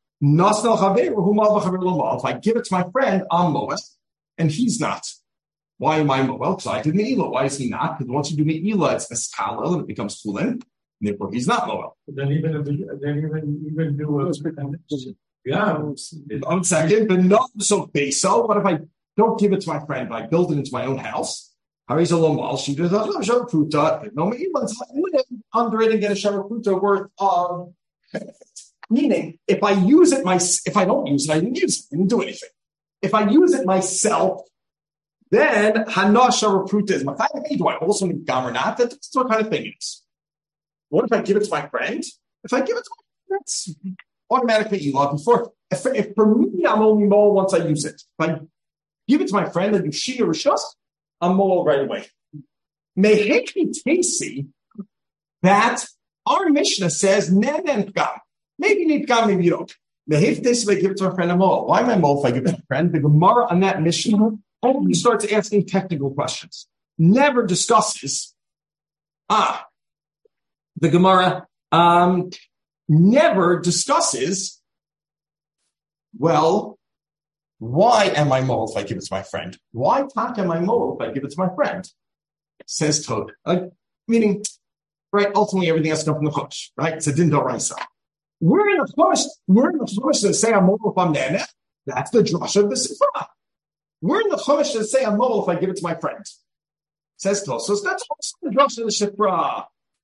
If I give it to my friend, I'm Moed, and he's not. Why am I Moed? Because I did Me'ila. Why is he not? Because once you do Me'ila, it's Eskalel, and it becomes Fulin. Therefore, he's not Moed. Then even if then even even do a yeah. One second, but not so base. So what if I don't give it to my friend? If I build it into my own house? Hari's a lomal. She does not have a no Me'ila. Live under it and get a shavuot worth of. Meaning, if I use it, my if I don't use it, I didn't use it. I didn't do anything. If I use it myself, then Hana Sharapruta is my kind. Do I also need gam or not? That's what kind of thing it is. What if I give it to my friend? If I give it to my friend, that's automatically Elah. Before, if, if for me, I'm only mole once I use it. If I give it to my friend and do Shina Rishus, I'm mole right away. Mehekni Tesi, that our Mishnah says, Nen and Gam. Maybe you need Gam, maybe you don't. Mehekni Tesi, if I give it to my friend, I'm mole. Why am I mole if I give it to my friend? The Gemara on that Mishnah only starts asking technical questions. Never discusses, ah, the Gemara um, never discusses, well, why am I mole if I give it to my friend? Why talk am I mole if I give it to my friend? Says Tod. Uh, meaning, right, ultimately everything has to come from the Chumash, right? It's a din d'oraisa. We're in the Chumash, we're in the Chumash that say I'm mole if I'm nana. That's the drasha of the Sifra. We're in the Chumash that say I'm mole if I give it to my friend. Says Tod. So that's also the drasha of the Sifra.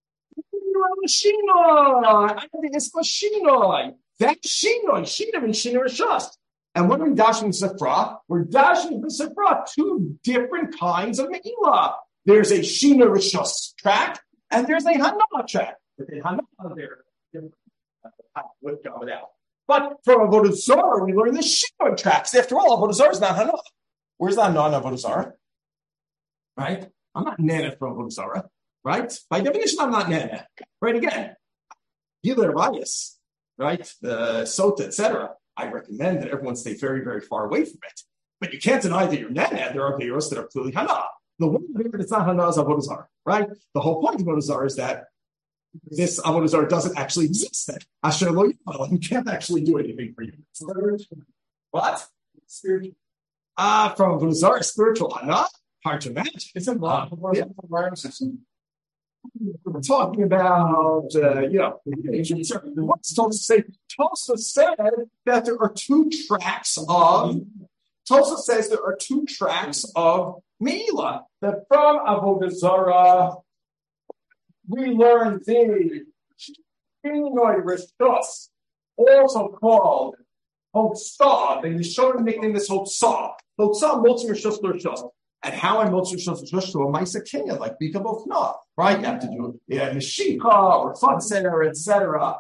That's Shinoi. Shina and Shina Rishus. And when we're dashing Sifra, we're dashing the Sifra two different kinds of Me'ila. There's a Shina Rishus track, and there's a Hana track. The Hana there, with going out. But from Avodah Zarah, we learn the Shina tracks. After all, Avodah Zarah is not Hana. Where's that non-Avodah Zarah? Right? I'm not Nana from Avodah Zarah. Right? By definition, I'm not Nana. Right again. Giler Rayas, right? The Sota, et cetera. I recommend that everyone stay very, very far away from it. But you can't deny that you're Nana. There are Geiros that are clearly Hana. The one that it's not Hana is Avodah Zarah, right? The whole point of Avodah Zarah is that this Avodah Zarah doesn't actually exist. That Asher Lo Yifal, you can't actually do anything for you. What? Spiritual. Ah, uh, from Avodah Zarah, spiritual Hana? Hard to imagine. It's a lot of our system. We're talking about, uh, you know, what's Tosfos say? Tosfos said that there are two tracks of, Tosfos says there are two tracks of Me'ila. That from Avodah Zarah, we learn the Shinoi Rishus, also called Hotzah. They showed him nickname this Hotzah. Hotzah, Motzim Rishus Rishus. And how I Motzim Rishus Rishus to a Maisa Kenya, like Bika Bofna. Right? You have to do yeah, Meshika or Funsener, et cetera.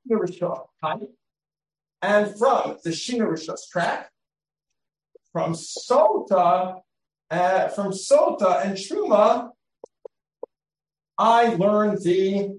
And from the Shina Rishus track, from Sota, uh, from Sota and Truma, I learned the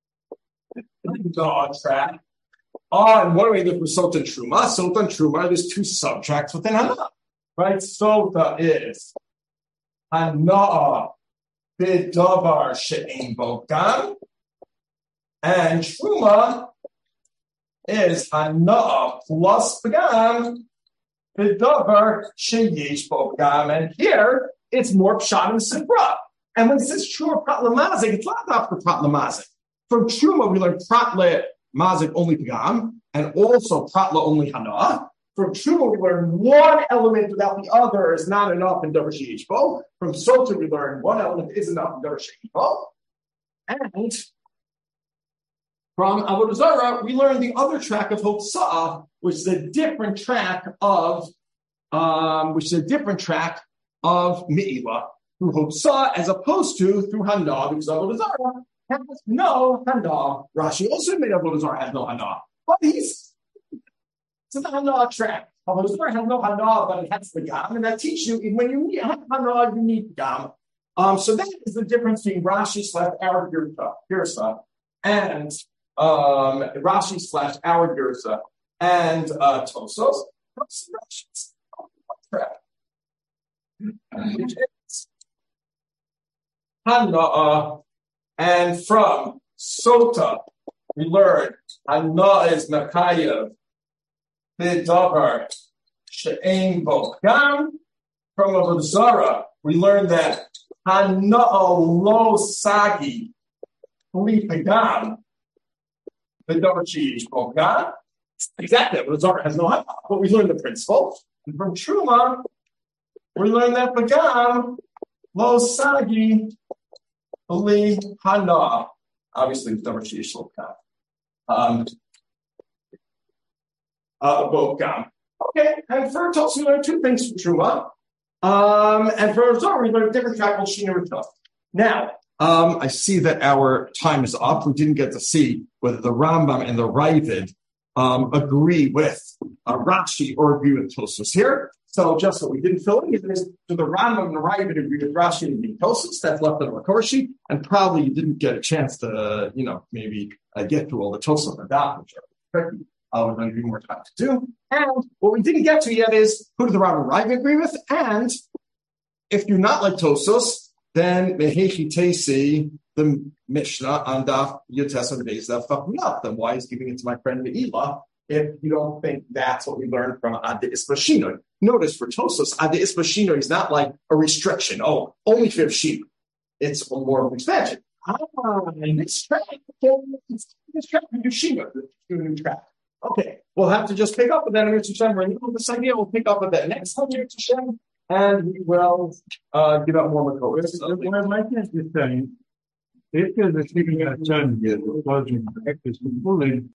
God track. Oh, and what do we do for Sota and Truma? Sota and Truma, there's two subtracts within Hana. Right? Sota is Hana. B'davar she'ein bo gam, and Truma is Hana plus B'gam, b'davar she'yesh bo gam, and here it's more pshat and sifra. And when it says Truma Prat Lamazik, it's not after Prat Lamazik. From Truma, we learn Prat Le Mazik only Pagam, and also Prat Le only Hana. From Truma, we learn one element without the other is not enough in Davar She'ishbo. From Sota, we learn one element is enough in Davar She'ishbo. And from Avodah Zarah, we learn the other track of Hotzah, which is a different track of, um, which is a different track of Me'ilah through Hotzah, as opposed to through Hana, because Avodah Zarah has no Hana. Rashi also made Avodah Zarah has no Hana, but he's it's a Hana track. Avodah Zarah has no Hana, but it has the Gam, and that teaches you when you have Hana, you need Gam. Um, so that is the difference between Rashi slash our Girsa and um, Rashi slash our Girsa and uh, Tosos. Which is Hana, and from Sota we learn Hana is Makayev B'davar She'ein Bo Gam. From Avodah Zarah we learn that Hana lo sagi li pagam B'davar She'ein Bo Gam. Exactly, Avodah Zarah has no Hana, but we learn the principle. And from Truma we learn that Pagam lo sagi li hana. Obviously, it's Davar She'ein Bo Gam. Um, uh, Bo Gam. Okay, and for Tosos we learn two things from Truma. Um, and for Zarah we learn a different track called Shina Rishon. Now, um, I see that our time is up. We didn't get to see whether the Rambam and the Ravid um, agree with uh, Rashi or agree with Tosos here. So just what we didn't fill in is to the Rambam and the Ravid agree with Rashi and the Tosos. That's left on the cover sheet, and probably you didn't get a chance to, you know, maybe uh, get through all the Tosos and that, which are tricky. Uh, we're going to give more time to do. And what we didn't get to yet is who do the Rambam and Ravid agree with? And if you're not like Tosos, then Mehechi Tesi, the Mishnah on Daf Yotes and Beis Daf Chaf. Then why is giving it to my friend Me'ilah if you don't think that's what we learned from Adi Ispashino? Notice for Tosos, Adi Ispashino is not like a restriction. Oh, only if you have sheep. It's more of an expansion. Ah, this track, this track, we do Shima, do a new track. Okay, we'll have to just pick up with that in Hashem. We're in the middle of this idea. We'll pick up with that next time in Hashem, and we will uh, give out more Makos. What I'd like to say, if there's a sleeping at home here, the closing breakfast fully